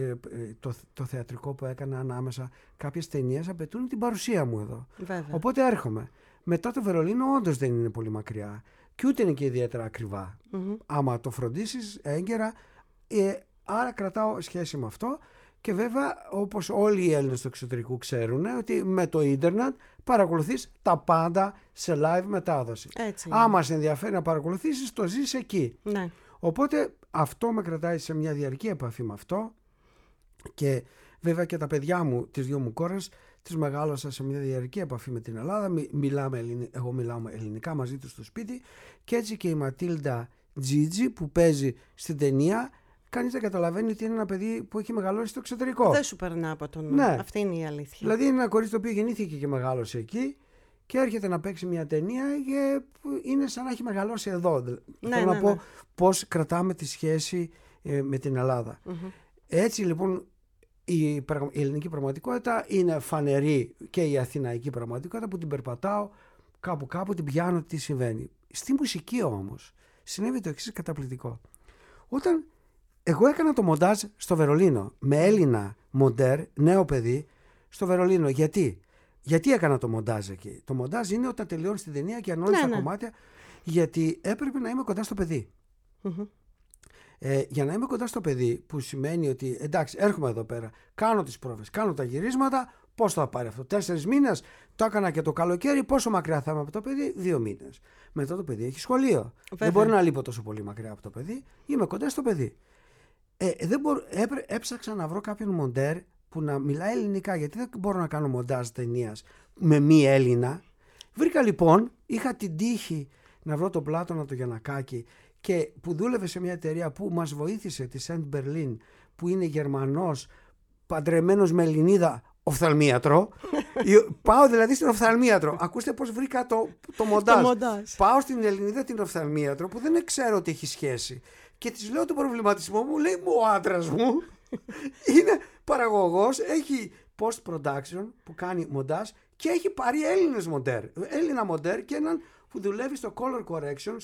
το θεατρικό που έκανα ανάμεσα, κάποιες ταινίες απαιτούν την παρουσία μου εδώ. Βέβαια. Οπότε έρχομαι. Μετά το Βερολίνο όντως δεν είναι πολύ μακριά και ούτε είναι και ιδιαίτερα ακριβά. Άμα το φροντίσεις έγκαιρα, άρα κρατάω σχέση με αυτό. Και βέβαια, όπως όλοι οι Έλληνες του εξωτερικού ξέρουν, ότι με το ίντερνετ παρακολουθείς τα πάντα σε live μετάδοση. Άμα σε ενδιαφέρει να παρακολουθήσεις, το ζεις εκεί. Ναι. Οπότε αυτό με κρατάει σε μια διαρκή επαφή με αυτό και βέβαια και τα παιδιά μου, τις δύο μου κόρες, τις μεγάλωσα σε μια διαρκή επαφή με την Ελλάδα. Εγώ μιλάω ελληνικά μαζί τους στο σπίτι και έτσι και η Ματίλντα Τζίτζι που παίζει στην ταινία, κανείς δεν καταλαβαίνει ότι είναι ένα παιδί που έχει μεγαλώσει στο εξωτερικό. Δεν σου περνά από τον νου. Ναι. Αυτή είναι η αλήθεια. Δηλαδή είναι ένα κορίτσι το οποίο γεννήθηκε και μεγάλωσε εκεί και έρχεται να παίξει μια ταινία και είναι σαν να έχει μεγαλώσει εδώ. Θέλω να πω πώς κρατάμε τη σχέση με την Ελλάδα. Έτσι λοιπόν η ελληνική πραγματικότητα είναι φανερή και η αθηναϊκή πραγματικότητα που την περπατάω κάπου την πιάνω τι συμβαίνει. Στη μουσική όμως συνέβη το εξής καταπληκτικό. Όταν εγώ έκανα το μοντάζ στο Βερολίνο με Έλληνα μοντέρ, νέο παιδί, στο Βερολίνο. Γιατί έκανα το μοντάζ εκεί? Το μοντάζ είναι όταν τελειώνει την ταινία και ανώνει τα κομμάτια, γιατί έπρεπε να είμαι κοντά στο παιδί. Για να είμαι κοντά στο παιδί, που σημαίνει ότι εντάξει, έρχομαι εδώ πέρα, κάνω τις πρόβες, κάνω τα γυρίσματα, πώς θα πάρει αυτό? 4 μήνες, το έκανα και το καλοκαίρι, πόσο μακριά θα είμαι από το παιδί? 2 μήνες. Μετά το παιδί έχει σχολείο. Βέβαια. Δεν μπορεί να λείπω τόσο πολύ μακριά από το παιδί, είμαι κοντά στο παιδί. Έψαξα να βρω κάποιον μοντέρ που να μιλάει ελληνικά, γιατί δεν μπορώ να κάνω μοντάζ ταινίας με μη Έλληνα. Βρήκα λοιπόν, είχα την τύχη να βρω τον Πλάτωνα το Γιαννακάκη και που δούλευε σε μια εταιρεία που μας βοήθησε, τη Σεντ Μπερλίν, που είναι Γερμανός, παντρεμένος με Ελληνίδα οφθαλμίατρο. Πάω δηλαδή στην οφθαλμίατρο. Ακούστε πώς βρήκα το μοντάζ. Πάω στην Ελληνίδα την οφθαλμίατρο που δεν ξέρω ότι έχει σχέση. Και της λέω τον προβληματισμό μου, λέει μου ο άντρας μου είναι παραγωγός, έχει post-production που κάνει μοντάζ και έχει πάρει Έλληνες μοντέρ. Έλληνα μοντέρ και έναν που δουλεύει στο color correction,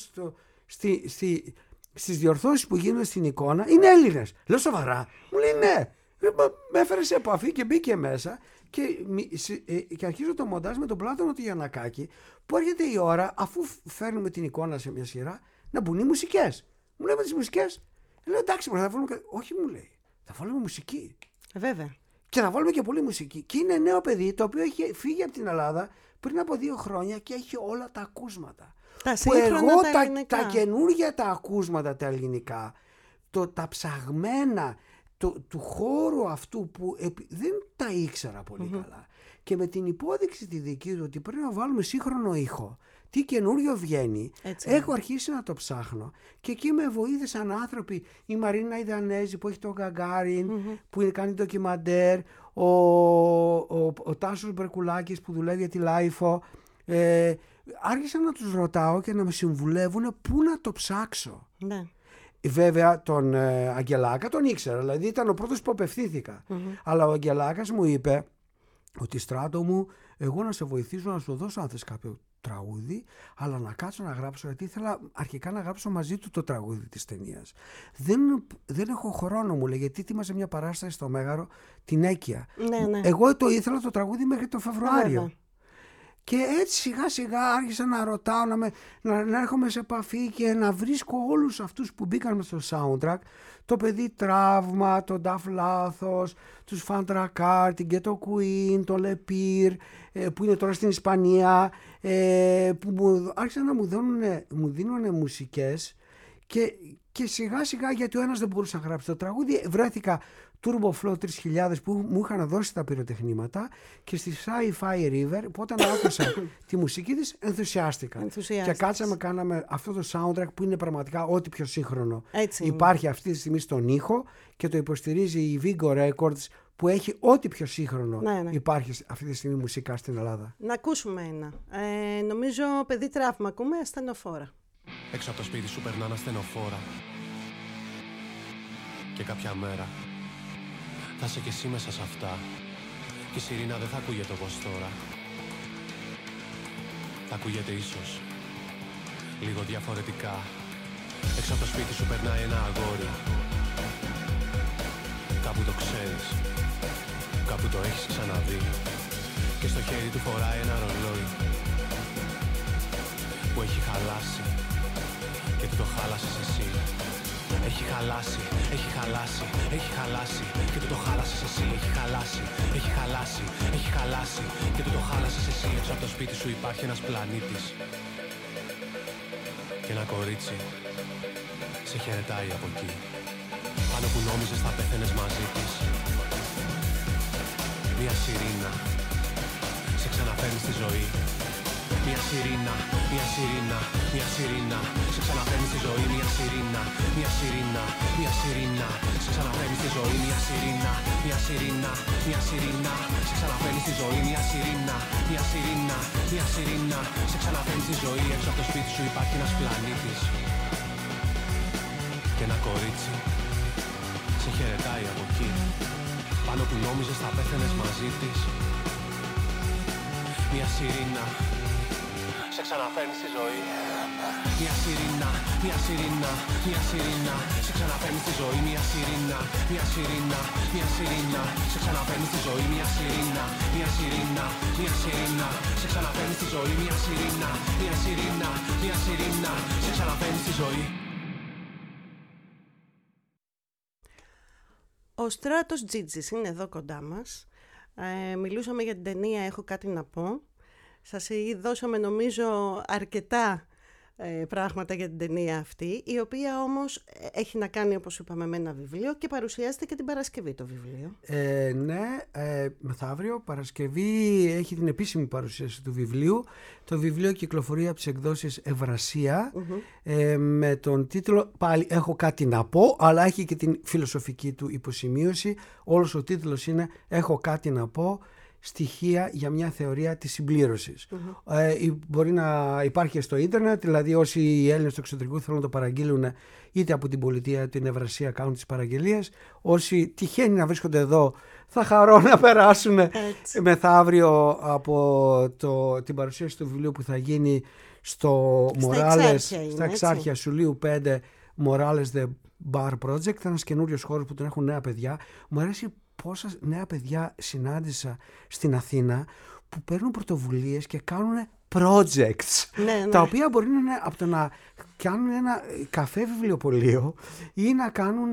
στις διορθώσεις που γίνονται στην εικόνα, είναι Έλληνες. Λέω σοβαρά? Μου λέει ναι. Με έφερε σε επαφή και μπήκε μέσα και αρχίζω το μοντάζ με τον Πλάτωνο του Γιαννακάκη, που έρχεται η ώρα, αφού φέρνουμε την εικόνα σε μια σειρά, να μπουν οι μουσικές. Μου λέει με τις μουσικές. Λέω εντάξει, θα βάλουμε. Όχι, μου λέει. Θα βάλουμε μουσική. Βέβαια. Και θα βάλουμε και πολύ μουσική. Και είναι νέο παιδί το οποίο έχει φύγει από την Ελλάδα πριν από 2 χρόνια και έχει όλα τα ακούσματα. Που εγώ τα καινούργια τα ακούσματα τα ελληνικά, τα ψαγμένα του χώρου αυτού που δεν τα ήξερα πολύ καλά. Και με την υπόδειξη τη δική του ότι πρέπει να βάλουμε σύγχρονο ήχο, τι καινούριο βγαίνει, έχω αρχίσει να το ψάχνω και εκεί με βοήθησαν άνθρωποι, η Μαρίνα Ιδανέζη που έχει το Γκαγκάριν, που κάνει ντοκιμαντέρ, ο Τάσος Μπερκουλάκης που δουλεύει για τη Λάιφο. Άρχισα να τους ρωτάω και να με συμβουλεύουν πού να το ψάξω. Ναι. Βέβαια τον Αγγελάκα τον ήξερα, δηλαδή ήταν ο πρώτος που απευθύνθηκα. Αλλά ο Αγγελάκας μου είπε ότι Στράτο μου, εγώ να σε βοηθήσω να σου δώσω αν θες κάποιο τραγούδι, αλλά να κάτσω να γράψω, γιατί ήθελα αρχικά να γράψω μαζί του το τραγούδι της ταινίας. Δεν έχω χρόνο, μου λέει, γιατί ετοίμαζε μια παράσταση στο Μέγαρο την Έκεια. Ναι. Εγώ το ήθελα το τραγούδι μέχρι το Φεβρουάριο. Και έτσι σιγά σιγά άρχισα να ρωτάω, να έρχομαι σε επαφή και να βρίσκω όλους αυτούς που μπήκαν μες στο soundtrack. Το παιδί Τραύμα, τον Νταφ Λάθος, τους Φαντρακάρ, την Ghetto Queen, τον Λεπίρ, που είναι τώρα στην Ισπανία, που άρχισαν να μου δίνουν μουσικές και σιγά σιγά, γιατί ο ένας δεν μπορούσε να γράψει το τραγούδι, βρέθηκα Turbo Flow 3000 που μου είχαν δώσει τα πυροτεχνήματα και στη Sci-Fi River που όταν άκουσα τη μουσική της ενθουσιάστηκα. Και κάτσαμε, κάναμε αυτό το soundtrack που είναι πραγματικά ό,τι πιο σύγχρονο υπάρχει αυτή τη στιγμή στον ήχο και το υποστηρίζει η Vigo Records που έχει ό,τι πιο σύγχρονο υπάρχει αυτή τη στιγμή μουσικά στην Ελλάδα. Να ακούσουμε ένα. Νομίζω παιδί Τραύμα ακούμε, ασθενοφόρα. Έξω από το σπίτι σου περνάνε ασθενοφόρα και κάποια μέρα θα είσαι κι εσύ μέσα σε αυτά και η σιρήνα δεν θα ακούγεται όπως τώρα. Θα ακούγεται ίσως λίγο διαφορετικά. Έξω από το σπίτι σου περνάει ένα αγόρι. Κάπου το ξέρεις, κάπου το έχεις ξαναδεί και στο χέρι του φοράει ένα ρολόι που έχει χαλάσει και του το χάλασες εσύ. Έχει χαλάσει, έχει χαλάσει, έχει χαλάσει και του το χάλασες εσύ. Έχει χαλάσει, έχει χαλάσει, έχει χαλάσει και του το χάλασες εσύ. Έξω από το σπίτι σου υπάρχει ένας πλανήτης και ένα κορίτσι σε χαιρετάει από εκεί. Πάνω που νόμιζες θα πέθαινες μαζί της. Μια σιρήνα σε ξαναφέρνει στη ζωή. Μια σιρήνα, μια σιρήνα, μια σιρήνα σε ξαναφέρνει στη ζωή. Μια σιρήνα, μια σιρήνα, μια σιρήνα σε ξαναφέρνει στη ζωή. Μια σιρήνα, μια σιρήνα, μια σιρήνα σε ξαναφέρνει στη ζωή. Μια σιρήνα, μια σιρήνα, μια σιρήνα σε ξαναφέρνει στη ζωή. Έξω από το σπίτι σου υπάρχει ένας πλανήτης και ένα κορίτσι σε χαιρετάει από εκεί. Πάνω που νόμιζες θα πέθαινες μαζί της. Μια σιρήνα σε ξαναφέρνει στη ζωή. Μια σιρήνα, μια σιρήνα, μια σιρήνα σε ξαναφέρνει στη ζωή. Μια σιρήνα, μια σιρήνα, μια σιρήνα σε ξαναφέρνει στη ζωή. Μια σιρήνα, μια σιρήνα, μια σιρήνα σε ξαναφέρνει στη ζωή. Μια σιρήνα, μια σιρήνα, μια σιρήνα σε ξαναφέρνει στη ζωή. Ο Στράτος Τζίτζης είναι εδώ κοντά μας. Μιλούσαμε για την ταινία «Έχω κάτι να πω». Σας δώσαμε νομίζω αρκετά πράγματα για την ταινία αυτή, η οποία όμως έχει να κάνει, όπως είπαμε, με ένα βιβλίο και παρουσιάζεται και την Παρασκευή το βιβλίο. Ναι, μεθαύριο Παρασκευή έχει την επίσημη παρουσίαση του βιβλίου. Το βιβλίο κυκλοφορεί από τις εκδόσεις Ευρασία με τον τίτλο πάλι «Έχω κάτι να πω», αλλά έχει και την φιλοσοφική του υποσημείωση. Όλος ο τίτλος είναι «Έχω κάτι να πω, στοιχεία για μια θεωρία της συμπλήρωσης». Μπορεί να υπάρχει στο ίντερνετ, δηλαδή όσοι οι Έλληνες του εξωτερικού θέλουν να το παραγγείλουν είτε από την πολιτεία, την Ευρασία, κάνουν τις παραγγελίες. Όσοι τυχαίνει να βρίσκονται εδώ θα χαρώ να περάσουν μεθαύριο από την παρουσίαση του βιβλίου που θα γίνει στο Μοράλες, στα Εξάρχεια Σουλίου 5, Morales The Bar Project, ένας καινούριος χώρος που τον έχουν νέα παιδιά. Μου αρέσει πόσα νέα παιδιά συνάντησα στην Αθήνα που παίρνουν πρωτοβουλίες και κάνουν projects, τα οποία μπορεί να είναι από το να κάνουν ένα καφέ βιβλιοπωλείο ή να κάνουν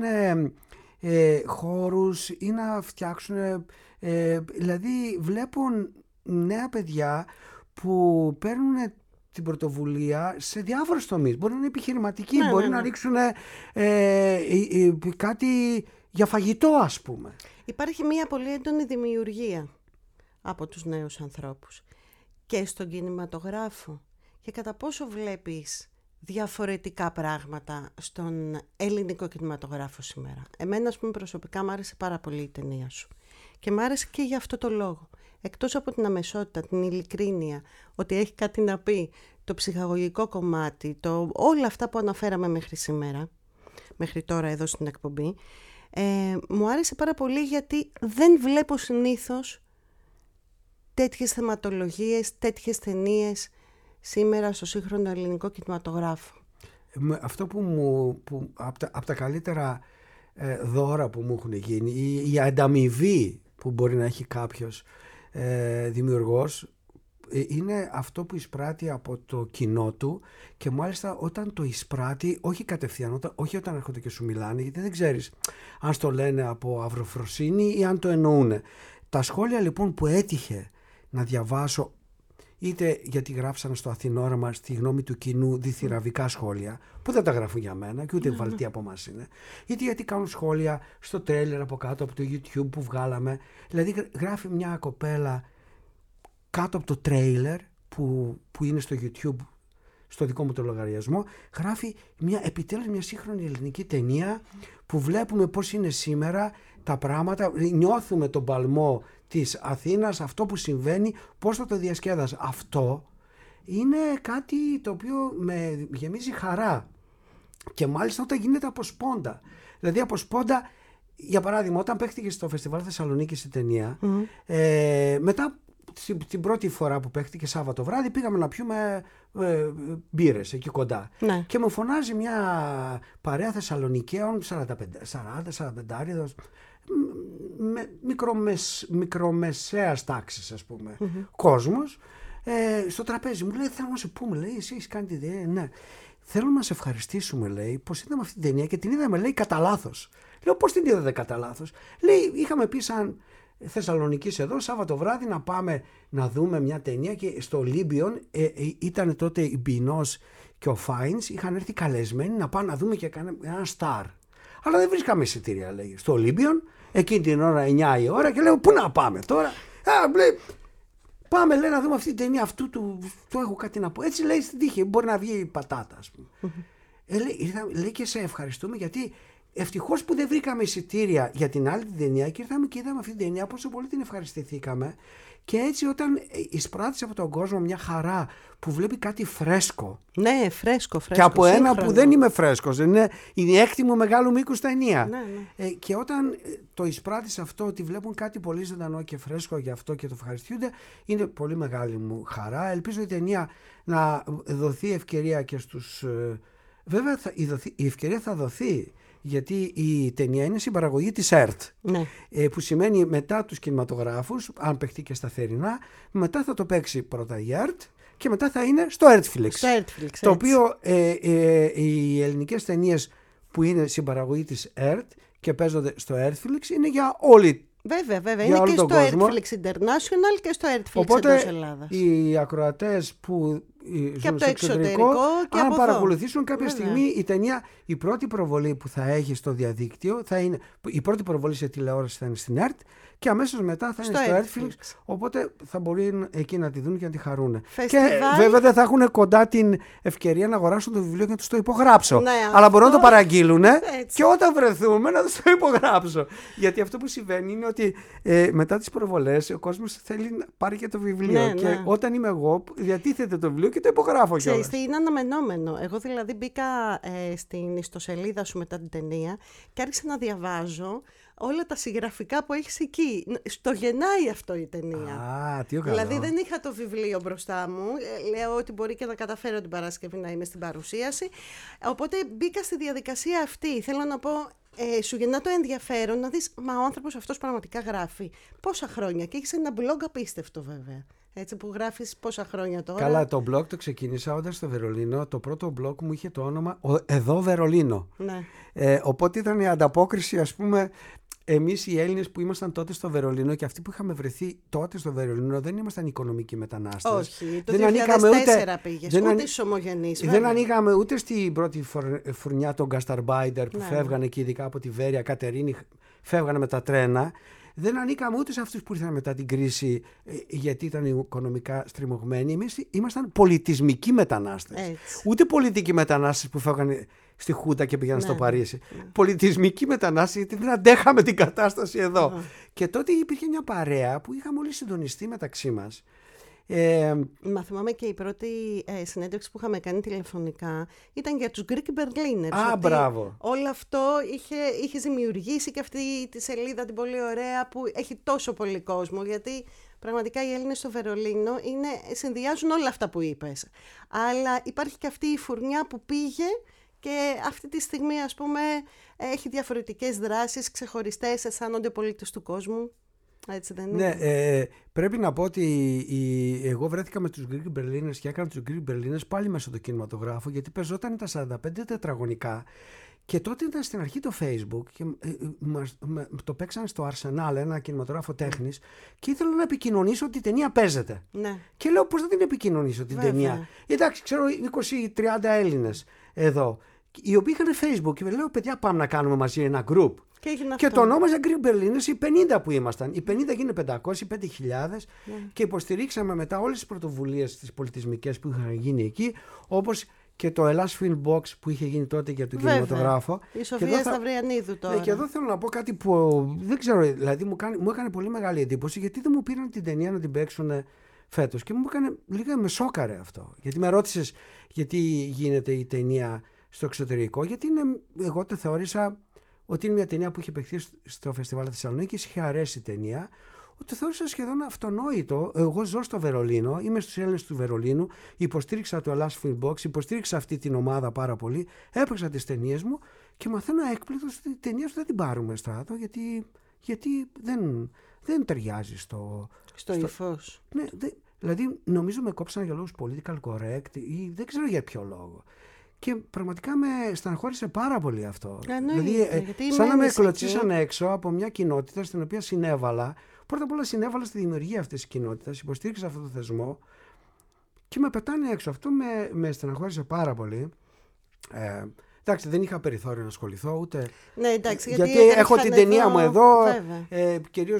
χώρους ή να φτιάξουν, δηλαδή βλέπω νέα παιδιά που παίρνουν την πρωτοβουλία σε διάφορους τομείς. Μπορεί να είναι επιχειρηματικοί, μπορεί να ρίξουν κάτι για φαγητό, ας πούμε. Υπάρχει μια πολύ έντονη δημιουργία από τους νέους ανθρώπους και στον κινηματογράφο. Και κατά πόσο βλέπεις διαφορετικά πράγματα στον ελληνικό κινηματογράφο σήμερα? Εμένα, ας πούμε, προσωπικά μου άρεσε πάρα πολύ η ταινία σου. Και μου άρεσε και για αυτό το λόγο. Εκτός από την αμεσότητα, την ειλικρίνεια, ότι έχει κάτι να πει, το ψυχαγωγικό κομμάτι, όλα αυτά που αναφέραμε μέχρι σήμερα, μέχρι τώρα εδώ στην εκπομπή, μου άρεσε πάρα πολύ γιατί δεν βλέπω συνήθως τέτοιες θεματολογίες, τέτοιες ταινίες σήμερα στο σύγχρονο ελληνικό κινηματογράφο. Αυτό που από τα καλύτερα δώρα που μου έχουν γίνει, η ανταμοιβή που μπορεί να έχει κάποιος δημιουργός, είναι αυτό που εισπράττει από το κοινό του, και μάλιστα όταν το εισπράττει, όχι κατευθείαν, όχι όταν έρχονται και σου μιλάνε, γιατί δεν ξέρεις αν στο λένε από αυροφροσύνη ή αν το εννοούν. Τα σχόλια λοιπόν που έτυχε να διαβάσω, είτε γιατί γράψανε στο Αθηνόραμα στη γνώμη του κοινού διθυραβικά σχόλια, που δεν τα γράφουν για μένα και ούτε βαλτοί από μας είναι, είτε γιατί κάνουν σχόλια στο τρέιλερ από κάτω από το YouTube που βγάλαμε. Δηλαδή γράφει μια κοπέλα κάτω από το τρέιλερ που είναι στο YouTube, στο δικό μου το λογαριασμό, γράφει επιτέλους μια σύγχρονη ελληνική ταινία που βλέπουμε πώς είναι σήμερα τα πράγματα, νιώθουμε τον παλμό της Αθήνας, αυτό που συμβαίνει, πώς θα το διασκέδασα. Αυτό είναι κάτι το οποίο με γεμίζει χαρά, και μάλιστα όταν γίνεται από σπόντα. Δηλαδή από σπόντα, για παράδειγμα, όταν παίχτηκε στο Φεστιβάλ Θεσσαλονίκης η ταινία, μετά την πρώτη φορά που παίχτηκε Σάββατο βράδυ, πήγαμε να πιούμε μπύρες εκεί κοντά. Ναι. Και μου φωνάζει μια παρέα Θεσσαλονικαίων 40-45 μικρομεσαίας τάξης, ας πούμε, κόσμος, στο τραπέζι. Μου λέει, θέλω να σε πούμε, λέει, εσύ έχεις κάνει τη ιδέα? Ναι. Θέλω να σε ευχαριστήσουμε, λέει, πως είδαμε αυτή την ταινία και την είδαμε, λέει, κατά λάθος. Λέω, πώς την είδατε κατά λάθος? Λέει, είχαμε πει σαν Θεσσαλονικής εδώ, Σάββατο βράδυ, να πάμε να δούμε μια ταινία, και στο Ολύμπιον ήταν τότε η Μπινός και ο Φάινς, είχαν έρθει καλεσμένοι να πάνε να δούμε και ένα στάρ. Αλλά δεν βρίσκαμε εισιτήρια, λέει, στο Ολύμπιον, εκείνη την ώρα 9 η ώρα, και λέω, πού να πάμε τώρα? Λέει, πάμε, λέει, να δούμε αυτή την ταινία, αυτού του έχω κάτι να πω. Έτσι, λέει, στην τύχη, μπορεί να βγει η πατάτα, ας πούμε. Λέει, και σε ευχαριστούμε, γιατί ευτυχώς που δεν βρήκαμε εισιτήρια για την άλλη την ταινία, και ήρθαμε και είδαμε αυτή την ταινία, πόσο πολύ την ευχαριστηθήκαμε. Και έτσι, όταν εισπράττεις από τον κόσμο μια χαρά που βλέπει κάτι φρέσκο. Ναι, φρέσκο. Και από ένα που δεν είμαι φρέσκος, είναι η έκτη μου μεγάλου μήκους ταινία. Ναι. Και όταν το εισπράττεις αυτό, ότι βλέπουν κάτι πολύ ζωντανό και φρέσκο γι' αυτό και το ευχαριστούνται, είναι πολύ μεγάλη μου χαρά. Ελπίζω η ταινία να δοθεί ευκαιρία και στους. Βέβαια, η ευκαιρία θα δοθεί, γιατί η ταινία είναι συμπαραγωγή της ΕΡΤ, ναι. Που σημαίνει μετά τους κινηματογράφους, αν παιχτεί και στα θερινά, μετά θα το παίξει πρώτα η ΕΡΤ και μετά θα είναι στο Earthflix. Το οποίο οι ελληνικές ταινίες που είναι συμπαραγωγή της ΕΡΤ και παίζονται στο Earthflix είναι για όλη. Βέβαια. Είναι και στο Earthflix International και στο Earthflix εντός Ελλάδας. Οι ακροατές που ζουν στο εξωτερικό, και αν παρακολουθήσουν κάποια στιγμή η ταινία, η πρώτη προβολή που θα έχει στο διαδίκτυο θα είναι, η πρώτη προβολή σε τηλεόραση θα είναι στην ΕΡΤ, και αμέσως μετά θα είναι στο Earthflix, οπότε θα μπορεί εκεί να τη δουν και να τη χαρούν. Και βέβαια δεν θα έχουν κοντά την ευκαιρία να αγοράσουν το βιβλίο και να τους το υπογράψω. Ναι, αλλά μπορούν να το παραγγείλουν και όταν βρεθούμε να τους το υπογράψω. Γιατί αυτό που συμβαίνει είναι ότι μετά τις προβολές ο κόσμος θέλει να πάρει και το βιβλίο. Και όταν είμαι εγώ, διατίθεται το βιβλίο και το υπογράφω κιόλας. Είναι αναμενόμενο. Εγώ δηλαδή μπήκα στην ιστοσελίδα σου μετά την ταινία και άρχισα να διαβάζω όλα τα συγγραφικά που έχεις εκεί. Στο γεννάει αυτό η ταινία. Τι καλό. Δηλαδή δεν είχα το βιβλίο μπροστά μου. Λέω ότι μπορεί και να καταφέρω την Παρασκευή να είμαι στην παρουσίαση. Οπότε μπήκα στη διαδικασία αυτή. Θέλω να πω, σου γεννά το ενδιαφέρον να δεις, μα ο άνθρωπος αυτός πραγματικά γράφει πόσα χρόνια. Και έχεις ένα blog απίστευτο βέβαια. Έτσι, που γράφεις πόσα χρόνια τώρα. Καλά, το blog το ξεκίνησα όταν στο Βερολίνο. Το πρώτο blog μου είχε το όνομα Εδώ Βερολίνο. Ναι. Οπότε ήταν η ανταπόκριση, ας πούμε, εμείς οι Έλληνες που ήμασταν τότε στο Βερολίνο και αυτοί που είχαμε βρεθεί τότε στο Βερολίνο δεν ήμασταν οικονομικοί μετανάστες. Όχι, το 2004 πήγες, ούτε στους ομογενείς. Δεν ανοίγαμε ούτε στην πρώτη φουρνιά των Γκασταρμπάιντερ που φεύγανε και ειδικά από τη Βέρεια, Κατερίνη, φεύγανε με τα τρένα. Δεν ανήκαμε ούτε σε αυτούς που ήρθαν μετά την κρίση γιατί ήταν οικονομικά στριμωγμένοι. Εμείς ήμασταν πολιτισμικοί μετανάστες. Έτσι. Ούτε πολιτικοί μετανάστες που φεύγανε στη Χούντα και πήγαιναν στο Παρίσι. Πολιτισμικοί μετανάστες, γιατί δεν αντέχαμε την κατάσταση εδώ. Και τότε υπήρχε μια παρέα που είχαμε όλοι συντονιστεί μεταξύ μας. Μα θυμάμαι και η πρώτη συνέντευξη που είχαμε κάνει τηλεφωνικά ήταν για τους Greek Berliners. Μπράβο. Όλο αυτό είχε δημιουργήσει και αυτή τη σελίδα την πολύ ωραία που έχει τόσο πολύ κόσμο, γιατί πραγματικά οι Έλληνες στο Βερολίνο συνδυάζουν όλα αυτά που είπες. Αλλά υπάρχει και αυτή η φουρνιά που πήγε και αυτή τη στιγμή, ας πούμε, έχει διαφορετικές δράσεις, ξεχωριστές, αισθάνονται πολίτες του κόσμου. Έτσι δεν Ναι, είναι? πρέπει να πω ότι εγώ βρέθηκα με τους Greek Berliners και έκανα τους Greek Berliners πάλι μέσω του κινηματογράφου, γιατί παίζονταν τα 45 τετραγωνικά και τότε ήταν στην αρχή το Facebook και το παίξαν στο Arsenal, ένα κινηματογράφο τέχνης, και ήθελα να επικοινωνήσω ότι η ταινία παίζεται. Ναι. Και λέω, πώς θα την επικοινωνήσω την ταινία? Εντάξει, ξέρω 20-30 Έλληνες εδώ, οι οποίοι είχαν Facebook, και λέω, παιδιά, πάμε να κάνουμε μαζί ένα group. Και το ονόμαζα Greek Berliners, οι 50 που ήμασταν. Οι 50 γίνουν 500, 5.000 και υποστηρίξαμε μετά όλες τις πρωτοβουλίες τις πολιτισμικές που είχαν γίνει εκεί, όπως και το Ελλάς Film Box που είχε γίνει τότε για τον κινηματογράφο. Η Σοφία Σταυριανίδου τώρα. Ναι, και εδώ θέλω να πω κάτι που δεν ξέρω, δηλαδή μου έκανε πολύ μεγάλη εντύπωση, γιατί δεν μου πήραν την ταινία να την παίξουν φέτος. Και μου έκανε λίγα, με σόκαρε αυτό. Γιατί με ρώτησες γιατί γίνεται η ταινία στο εξωτερικό, γιατί εγώ το θεώρησα ότι είναι μια ταινία που είχε παιχθεί στο Φεστιβάλ Θεσσαλονίκης, είχε αρέσει η ταινία. Το θεώρησα σχεδόν αυτονόητο. Εγώ ζω στο Βερολίνο, είμαι στους Έλληνες του Βερολίνου, υποστήριξα το Ελλάς Film Box, υποστήριξα αυτή την ομάδα πάρα πολύ, έπαιξα τις ταινίες μου και μαθαίνω έκπληκτος ότι η ταινία σου δεν την πάρουμε στράτο, γιατί δεν ταιριάζει στο υφός. Ναι, δηλαδή νομίζω με κόψαν για λόγους political correct ή δεν ξέρω για ποιο λόγο. Και πραγματικά με στεναχώρησε πάρα πολύ αυτό. Δηλαδή, σαν να με κλωτσίσαν έξω από μια κοινότητα στην οποία συνέβαλα. Πρώτα απ' όλα συνέβαλα στη δημιουργία αυτής της κοινότητας, υποστήριξα αυτό το θεσμό και με πετάνε έξω. Αυτό με στεναχώρησε πάρα πολύ. Εντάξει, δεν είχα περιθώριο να ασχοληθώ ούτε. Ναι, εντάξει, γιατί έχω την ταινία μου εδώ. Κυρίως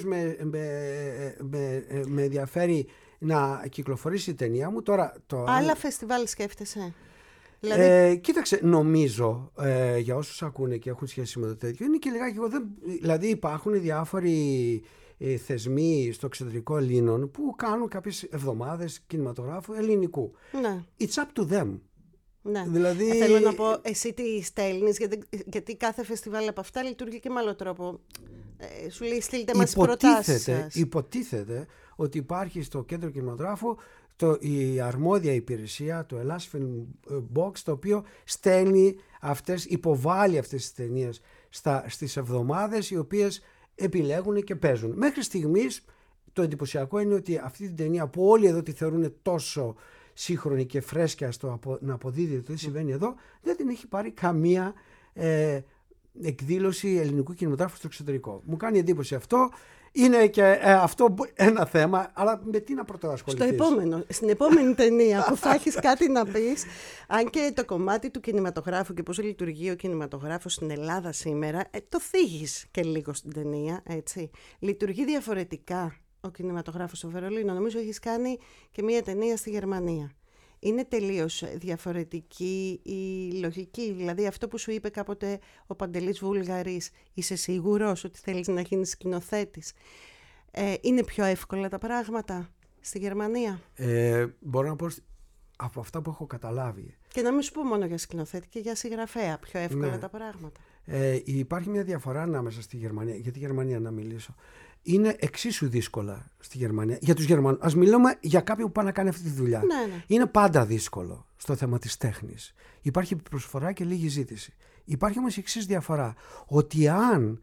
με ενδιαφέρει να κυκλοφορήσει η ταινία μου. Τώρα, άλλα φεστιβάλ σκέφτεσαι? Δηλαδή... Κοίταξε, νομίζω για όσους ακούνε και έχουν σχέση με το τέτοιο, είναι και λιγάκι. Δηλαδή υπάρχουν διάφοροι θεσμοί στο εξωτερικό Ελλήνων που κάνουν κάποιες εβδομάδες κινηματογράφου ελληνικού. Ναι. It's up to them. Ναι. Δηλαδή... Θέλω να πω, εσύ τι στέλνεις, γιατί κάθε φεστιβάλ από αυτά λειτουργεί και με άλλο τρόπο. Σου λέει, στείλτε μας προτάσεις σας. Υποτίθεται ότι υπάρχει στο κέντρο κινηματογράφου η αρμόδια υπηρεσία, το Ελλάς Film Box, το οποίο υποβάλλει αυτές τις ταινίες στις εβδομάδες, οι οποίες επιλέγουν και παίζουν. Μέχρι στιγμής το εντυπωσιακό είναι ότι αυτή την ταινία που όλοι εδώ τη θεωρούν τόσο σύγχρονη και φρέσκια στο να αποδίδει το τι συμβαίνει εδώ, δεν την έχει πάρει καμία εκδήλωση ελληνικού κινηματογράφου στο εξωτερικό. Μου κάνει εντύπωση αυτό. Είναι και αυτό ένα θέμα, αλλά με τι να πρωτοασχοληθείς? Στην επόμενη ταινία που θα έχεις κάτι να πεις, αν και το κομμάτι του κινηματογράφου και πώς λειτουργεί ο κινηματογράφος στην Ελλάδα σήμερα, το θίγεις και λίγο στην ταινία, έτσι. Λειτουργεί διαφορετικά ο κινηματογράφος στο Βερολίνο. Νομίζω έχεις κάνει και μία ταινία στη Γερμανία. Είναι τελείως διαφορετική η λογική. Δηλαδή αυτό που σου είπε κάποτε ο Παντελής Βούλγαρης, είσαι σίγουρος ότι θέλεις να γίνεις σκηνοθέτης? Είναι πιο εύκολα τα πράγματα στη Γερμανία? Μπορώ να πω από αυτά που έχω καταλάβει. Και να μην σου πω μόνο για σκηνοθέτη, και για συγγραφέα. Πιο εύκολα τα πράγματα. Υπάρχει μια διαφορά ανάμεσα στη Γερμανία. Για τη Γερμανία να μιλήσω. Είναι εξίσου δύσκολα στη Γερμανία. Για τους Γερμανούς. Ας μιλούμε για κάποιον που πάει να κάνει αυτή τη δουλειά. Ναι. Είναι πάντα δύσκολο στο θέμα της τέχνης. Υπάρχει προσφορά και λίγη ζήτηση. Υπάρχει όμως η εξής διαφορά. Ότι αν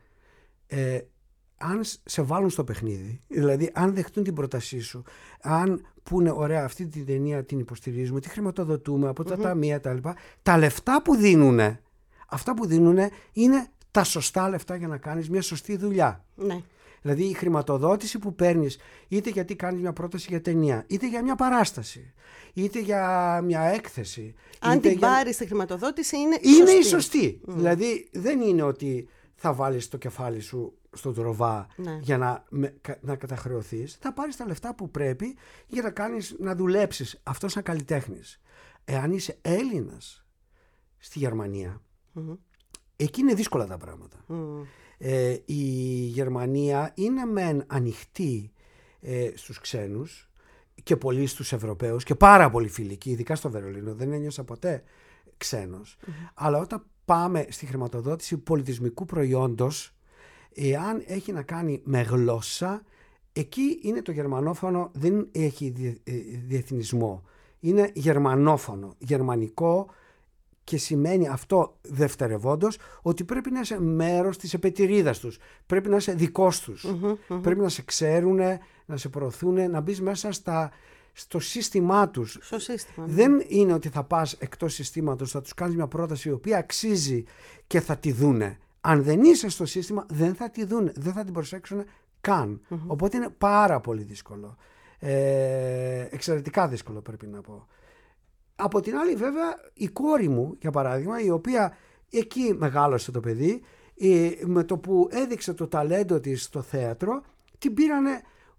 σε βάλουν στο παιχνίδι, δηλαδή αν δεχτούν την πρότασή σου, αν πούνε ωραία αυτή την ταινία την υποστηρίζουμε, τη χρηματοδοτούμε από τα ταμεία τα λεφτά που δίνουν, αυτά που δίνουν είναι τα σωστά λεφτά για να κάνεις μια σωστή δουλειά. Ναι. Δηλαδή η χρηματοδότηση που παίρνεις, είτε γιατί κάνεις μια πρόταση για ταινία, είτε για μια παράσταση, είτε για μια έκθεση. Αν την πάρεις τη χρηματοδότηση είναι η σωστή. Δηλαδή δεν είναι ότι θα βάλεις το κεφάλι σου στον τροβά για να καταχρεωθείς. Θα πάρεις τα λεφτά που πρέπει για να δουλέψεις αυτό σαν καλλιτέχνης. Εάν είσαι Έλληνας στη Γερμανία, εκεί είναι δύσκολα τα πράγματα. Η Γερμανία είναι μεν ανοιχτή στους ξένους και πολύ στους Ευρωπαίους και πάρα πολύ φιλική, ειδικά στο Βερολίνο, δεν ένιωσα ποτέ ξένος. Αλλά όταν πάμε στη χρηματοδότηση πολιτισμικού προϊόντος, εάν έχει να κάνει με γλώσσα, εκεί είναι το γερμανόφωνο, δεν έχει διεθνισμό. Είναι γερμανόφωνο, γερμανικό και σημαίνει αυτό δευτερευόντως ότι πρέπει να είσαι μέρος της επετηρίδας τους. Πρέπει να είσαι δικός τους. Πρέπει να σε ξέρουν, να σε προωθούν, να μπεις μέσα στο σύστημά τους. Στο σύστημα. Δεν είναι ότι θα πας εκτός συστήματος, θα τους κάνεις μια πρόταση η οποία αξίζει και θα τη δούνε. Αν δεν είσαι στο σύστημα, δεν θα τη δούνε, δεν θα την προσέξουν καν. Οπότε είναι πάρα πολύ δύσκολο. Εξαιρετικά δύσκολο πρέπει να πω. Από την άλλη βέβαια η κόρη μου για παράδειγμα, η οποία εκεί μεγάλωσε το παιδί, με το που έδειξε το ταλέντο της στο θέατρο, την πήρανε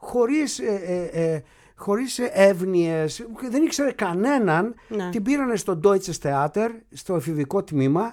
χωρίς εύνοιες, δεν ήξερε κανέναν, την πήρανε στο Deutsches Theater, στο εφηβικό τμήμα,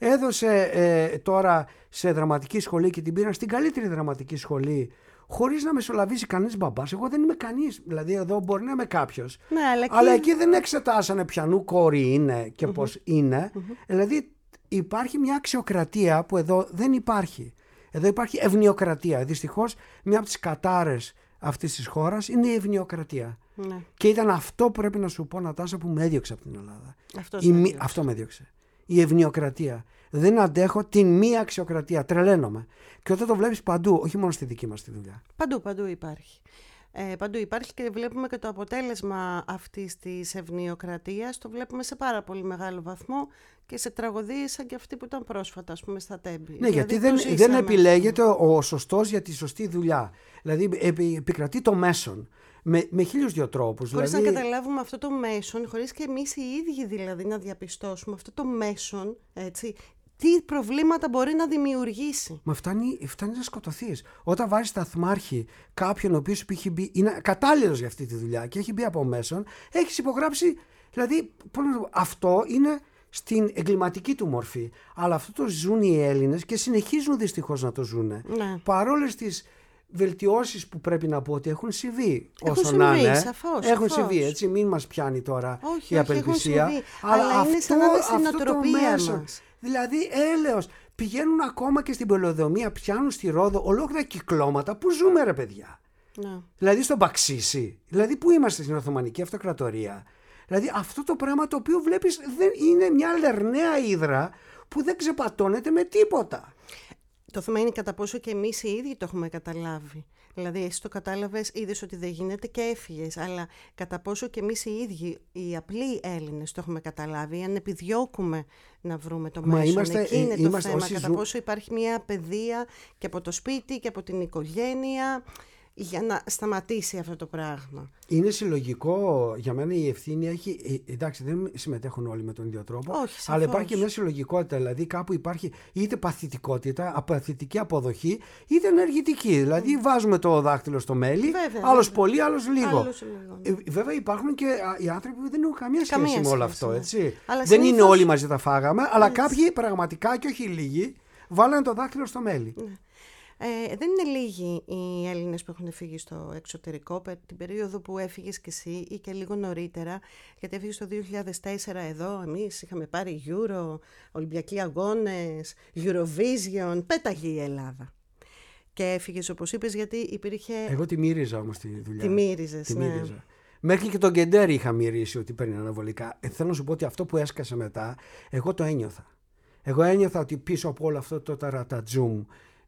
έδωσε τώρα σε δραματική σχολή και την πήραν στην καλύτερη δραματική σχολή, χωρίς να μεσολαβήσει κανείς μπαμπάς. Εγώ δεν είμαι κανείς, δηλαδή εδώ μπορεί να είμαι κάποιος, αλλά εκεί δεν εξετάσανε ποιανού κόρη είναι και πώς είναι. Δηλαδή υπάρχει μια αξιοκρατία που εδώ δεν υπάρχει. Εδώ υπάρχει ευνοιοκρατία. Δυστυχώς μια από τις κατάρες αυτής της χώρας είναι η ευνοιοκρατία. Και ήταν αυτό που πρέπει να σου πω, Νατάσα, που με έδιωξε από την Ελλάδα. Αυτό με έδιωξε. Η ευνοιοκρατία. Δεν αντέχω την μη αξιοκρατία. Τρελαίνομαι. Και όταν το βλέπεις παντού, όχι μόνο στη δική μας τη δουλειά. Παντού υπάρχει. Παντού υπάρχει και βλέπουμε και το αποτέλεσμα αυτής της ευνοιοκρατίας. Το βλέπουμε σε πάρα πολύ μεγάλο βαθμό και σε τραγωδίες σαν και αυτή που ήταν πρόσφατα, ας πούμε, στα Τέμπη. Ναι, δηλαδή, γιατί δεν επιλέγεται ο σωστός για τη σωστή δουλειά. Δηλαδή επικρατεί το μέσον. Με 1002 τρόπους. Χωρίς να καταλάβουμε αυτό το μέσον, χωρίς και εμείς οι ίδιοι δηλαδή να διαπιστώσουμε αυτό το μέσον, έτσι, τι προβλήματα μπορεί να δημιουργήσει. Μα φτάνει να σκοτωθείς. Όταν βάζεις σταθμάρχη κάποιον ο οποίος είναι κατάλληλος για αυτή τη δουλειά και έχει μπει από μέσον, έχεις υπογράψει. Δηλαδή, αυτό είναι στην εγκληματική του μορφή. Αλλά αυτό το ζουν οι Έλληνες και συνεχίζουν δυστυχώς να το ζουν. Ναι. Παρόλες τις βελτιώσεις που πρέπει να πω ότι έχουν συμβεί, όσο να είναι. Έχουν συμβεί, έτσι, μην μας πιάνει τώρα η απελπισία. Αλλά είναι σαν να είναι στην νοοτροπία μας. Δηλαδή έλεος, πηγαίνουν ακόμα και στην πολεοδομία, πιάνουν στη Ρόδο ολόκληρα κυκλώματα. Πού ζούμε ρε παιδιά? Ναι. Δηλαδή στον Παξίσι, δηλαδή πού είμαστε στην Οθωμανική Αυτοκρατορία? Δηλαδή αυτό το πράγμα το οποίο βλέπεις δεν είναι μια λερναία ύδρα που δεν ξεπατώνεται με τίποτα. Το θέμα είναι κατά πόσο και εμείς οι ίδιοι το έχουμε καταλάβει. Δηλαδή εσύ το κατάλαβες, είδες ότι δεν γίνεται και έφυγες. Αλλά κατά πόσο και εμείς οι ίδιοι, οι απλοί Έλληνες, το έχουμε καταλάβει, αν επιδιώκουμε να βρούμε το μέσο. Εκεί είναι το θέμα. Κατά πόσο υπάρχει μια παιδεία και από το σπίτι και από την οικογένεια για να σταματήσει αυτό το πράγμα. Είναι συλλογικό, για μένα η ευθύνη έχει, εντάξει δεν συμμετέχουν όλοι με τον ίδιο τρόπο, αλλά υπάρχει και μια συλλογικότητα, δηλαδή κάπου υπάρχει είτε παθητικότητα, παθητική αποδοχή, είτε ενεργητική, δηλαδή βάζουμε το δάχτυλο στο μέλι, άλλος πολύ, άλλος λίγο. Βέβαια υπάρχουν και οι άνθρωποι που δεν έχουν καμία σχέση με όλο αυτό, έτσι. Δεν είναι όλοι μαζί τα φάγαμε, αλλά κάποιοι πραγματικά και όχι λίγοι βάλανε το δάχτυλο στο μέλι. Δεν είναι λίγοι οι Έλληνες που έχουν φύγει στο εξωτερικό την περίοδο που έφυγες και εσύ ή και λίγο νωρίτερα, γιατί έφυγες το 2004 εδώ, εμείς είχαμε πάρει Euro, Ολυμπιακοί Αγώνες, Eurovision, πέταγε η Ελλάδα. Και έφυγες όπως είπες γιατί υπήρχε... Εγώ τη μύριζα όμως τη δουλειά. Τη μύριζες, ναι. Μέχρι και τον Κεντέρι είχα μυρίσει ότι παίρνει αναβολικά. Θέλω να σου πω ότι αυτό που έσκασε μετά, εγώ το ένιωθα. Εγώ ένιωθα ότι πίσω από όλο αυτό το ταρατατζούμ,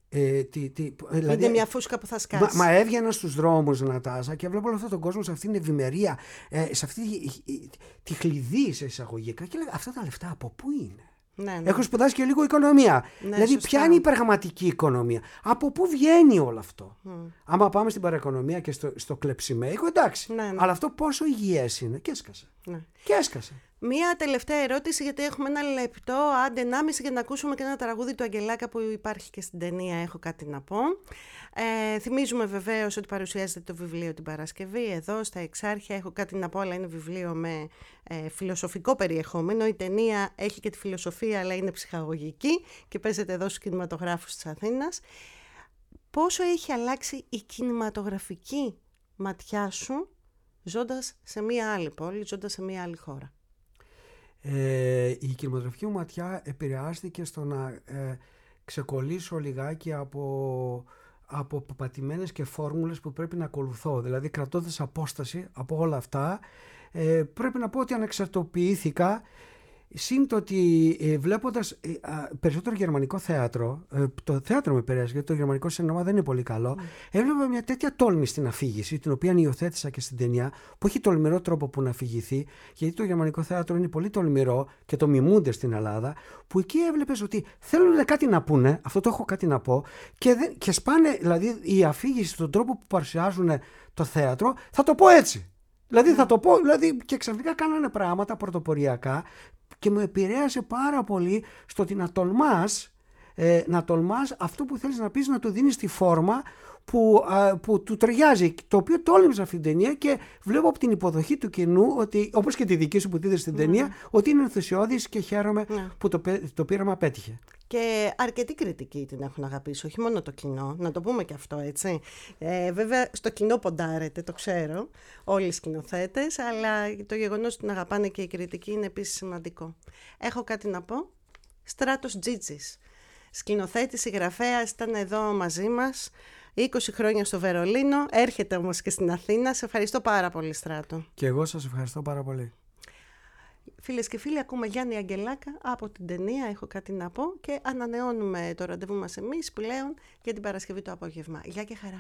δηλαδή, είναι μια φούσκα που θα σκάσει. Μα έβγαινα στους δρόμους, Νατάσα, και βλέπω όλο αυτόν τον κόσμο σε αυτήν την ευημερία, σε αυτή τη χλειδί σε εισαγωγικά, και λέγα αυτά τα λεφτά από πού είναι? Ναι. Έχω σπουδάσει και λίγο οικονομία. Ναι, δηλαδή, σωστά. Ποια είναι η πραγματική οικονομία? Από πού βγαίνει όλο αυτό? Άμα πάμε στην παραοικονομία και στο κλεψιμέικο, εντάξει. Ναι. Αλλά αυτό πόσο υγιές είναι? Και έσκασε. Ναι. Και έσκασε. Μία τελευταία ερώτηση, γιατί έχουμε ένα λεπτό, άντε 1,5, για να ακούσουμε και ένα τραγούδι του Αγγελάκα που υπάρχει και στην ταινία «Έχω κάτι να πω». Θυμίζουμε βεβαίως ότι παρουσιάζεται το βιβλίο την Παρασκευή εδώ στα Εξάρχεια. «Έχω κάτι να πω», αλλά είναι βιβλίο με φιλοσοφικό περιεχόμενο. Η ταινία έχει και τη φιλοσοφία, αλλά είναι ψυχαγωγική και παίζεται εδώ στους κινηματογράφους της Αθήνας. Πόσο έχει αλλάξει η κινηματογραφική ματιά σου ζώντας σε μία άλλη πόλη, ζώντας σε μία άλλη χώρα? Η κινηματογραφική μου ματιά επηρεάστηκε στο να ξεκολλήσω λιγάκι από πατημένες και φόρμουλες που πρέπει να ακολουθώ. Δηλαδή, κρατώντας απόσταση από όλα αυτά, πρέπει να πω ότι ανεξαρτοποιήθηκα Συν το ότι βλέποντας περισσότερο γερμανικό θέατρο, το θέατρο με επηρέασε, γιατί το γερμανικό σινεμά δεν είναι πολύ καλό, έβλεπα μια τέτοια τόλμη στην αφήγηση, την οποία υιοθέτησα και στην ταινία, που έχει τολμηρό τρόπο που να αφηγηθεί, γιατί το γερμανικό θέατρο είναι πολύ τολμηρό και το μιμούνται στην Ελλάδα, που εκεί έβλεπες ότι θέλουν κάτι να πούνε, αυτό το έχω κάτι να πω, και σπάνε, δηλαδή η αφήγηση στον τρόπο που παρουσιάζουν το θέατρο, θα το πω έτσι. Δηλαδή θα το πω, και ξαφνικά κάνανε πράγματα πρωτοποριακά και μου επηρέασε πάρα πολύ στο ότι να τολμάς αυτό που θέλεις να πεις, να του δίνεις τη φόρμα που του ταιριάζει, το οποίο τόλμησα αυτή την ταινία και βλέπω από την υποδοχή του κοινού, ότι, όπως και τη δική σου που τη είδες στην ταινία, ότι είναι ενθουσιώδης και χαίρομαι που το πείραμα πέτυχε. Και αρκετή κριτική την έχουν αγαπήσει, όχι μόνο το κοινό, να το πούμε και αυτό, έτσι. Βέβαια στο κοινό ποντάρεται, το ξέρω, όλοι οι σκηνοθέτες, αλλά το γεγονός ότι την αγαπάνε και η κριτική είναι επίσης σημαντικό. Έχω κάτι να πω. Στράτος Τζίτζης, σκηνοθέτης, συγγραφέας, ήταν εδώ μαζί μας 20 χρόνια στο Βερολίνο, έρχεται όμως και στην Αθήνα. Σε ευχαριστώ πάρα πολύ, Στράτο. Και εγώ σας ευχαριστώ πάρα πολύ. Φίλες και φίλοι, ακούμε Γιάννη Αγγελάκα από την ταινία «Έχω κάτι να πω» και ανανεώνουμε το ραντεβού μας εμείς πλέον για την Παρασκευή το απόγευμα. Γεια και χαρά.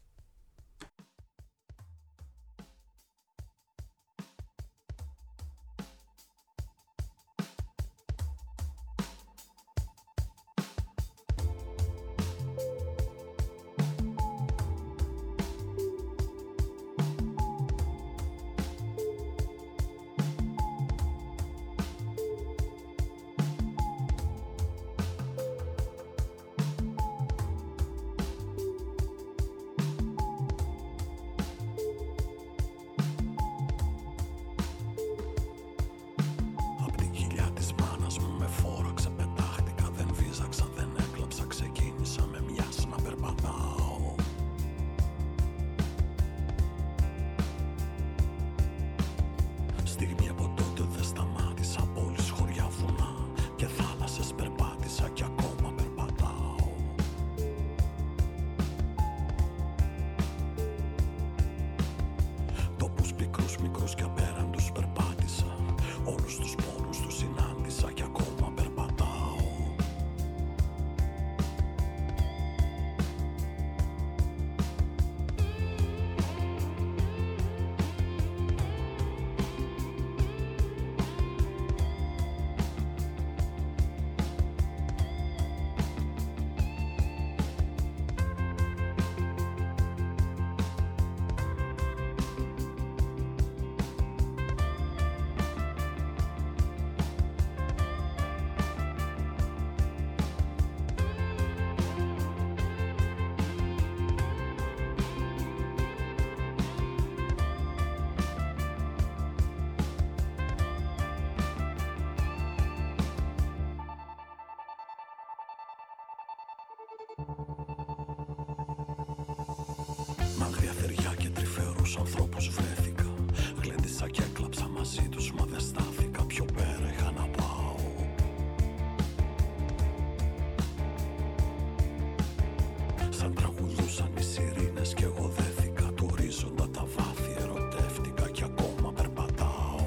Μαγριά θεριά και τρυφαίρους ανθρώπους βρέθηκα. Γλέντισα και έκλαψα μαζί τους, μα δεν στάθηκα. Πιο πέρα είχα να πάω. Σαν τραγουδούσαν οι σιρήνες κι εγώ δέθηκα. Του ορίζοντα τα βάθη ερωτεύτηκα κι ακόμα περπατάω.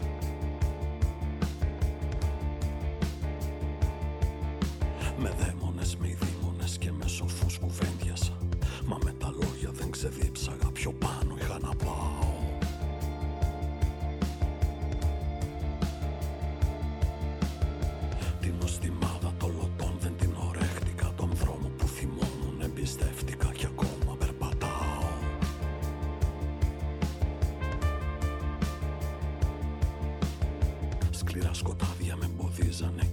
Με δαίμονες, με ειδήμονες και με σοφούς κουβέντιασα. Μα με τα λόγια δεν ξεδίψαγα, πιο πάνω είχα να πάω. Την νοστιμάδα των λωτών δεν την ορέχτηκα. Τον δρόμο που θυμόμουν εμπιστεύτηκα κι ακόμα περπατάω. Σκληρά σκοτάδια με εμποδίζανε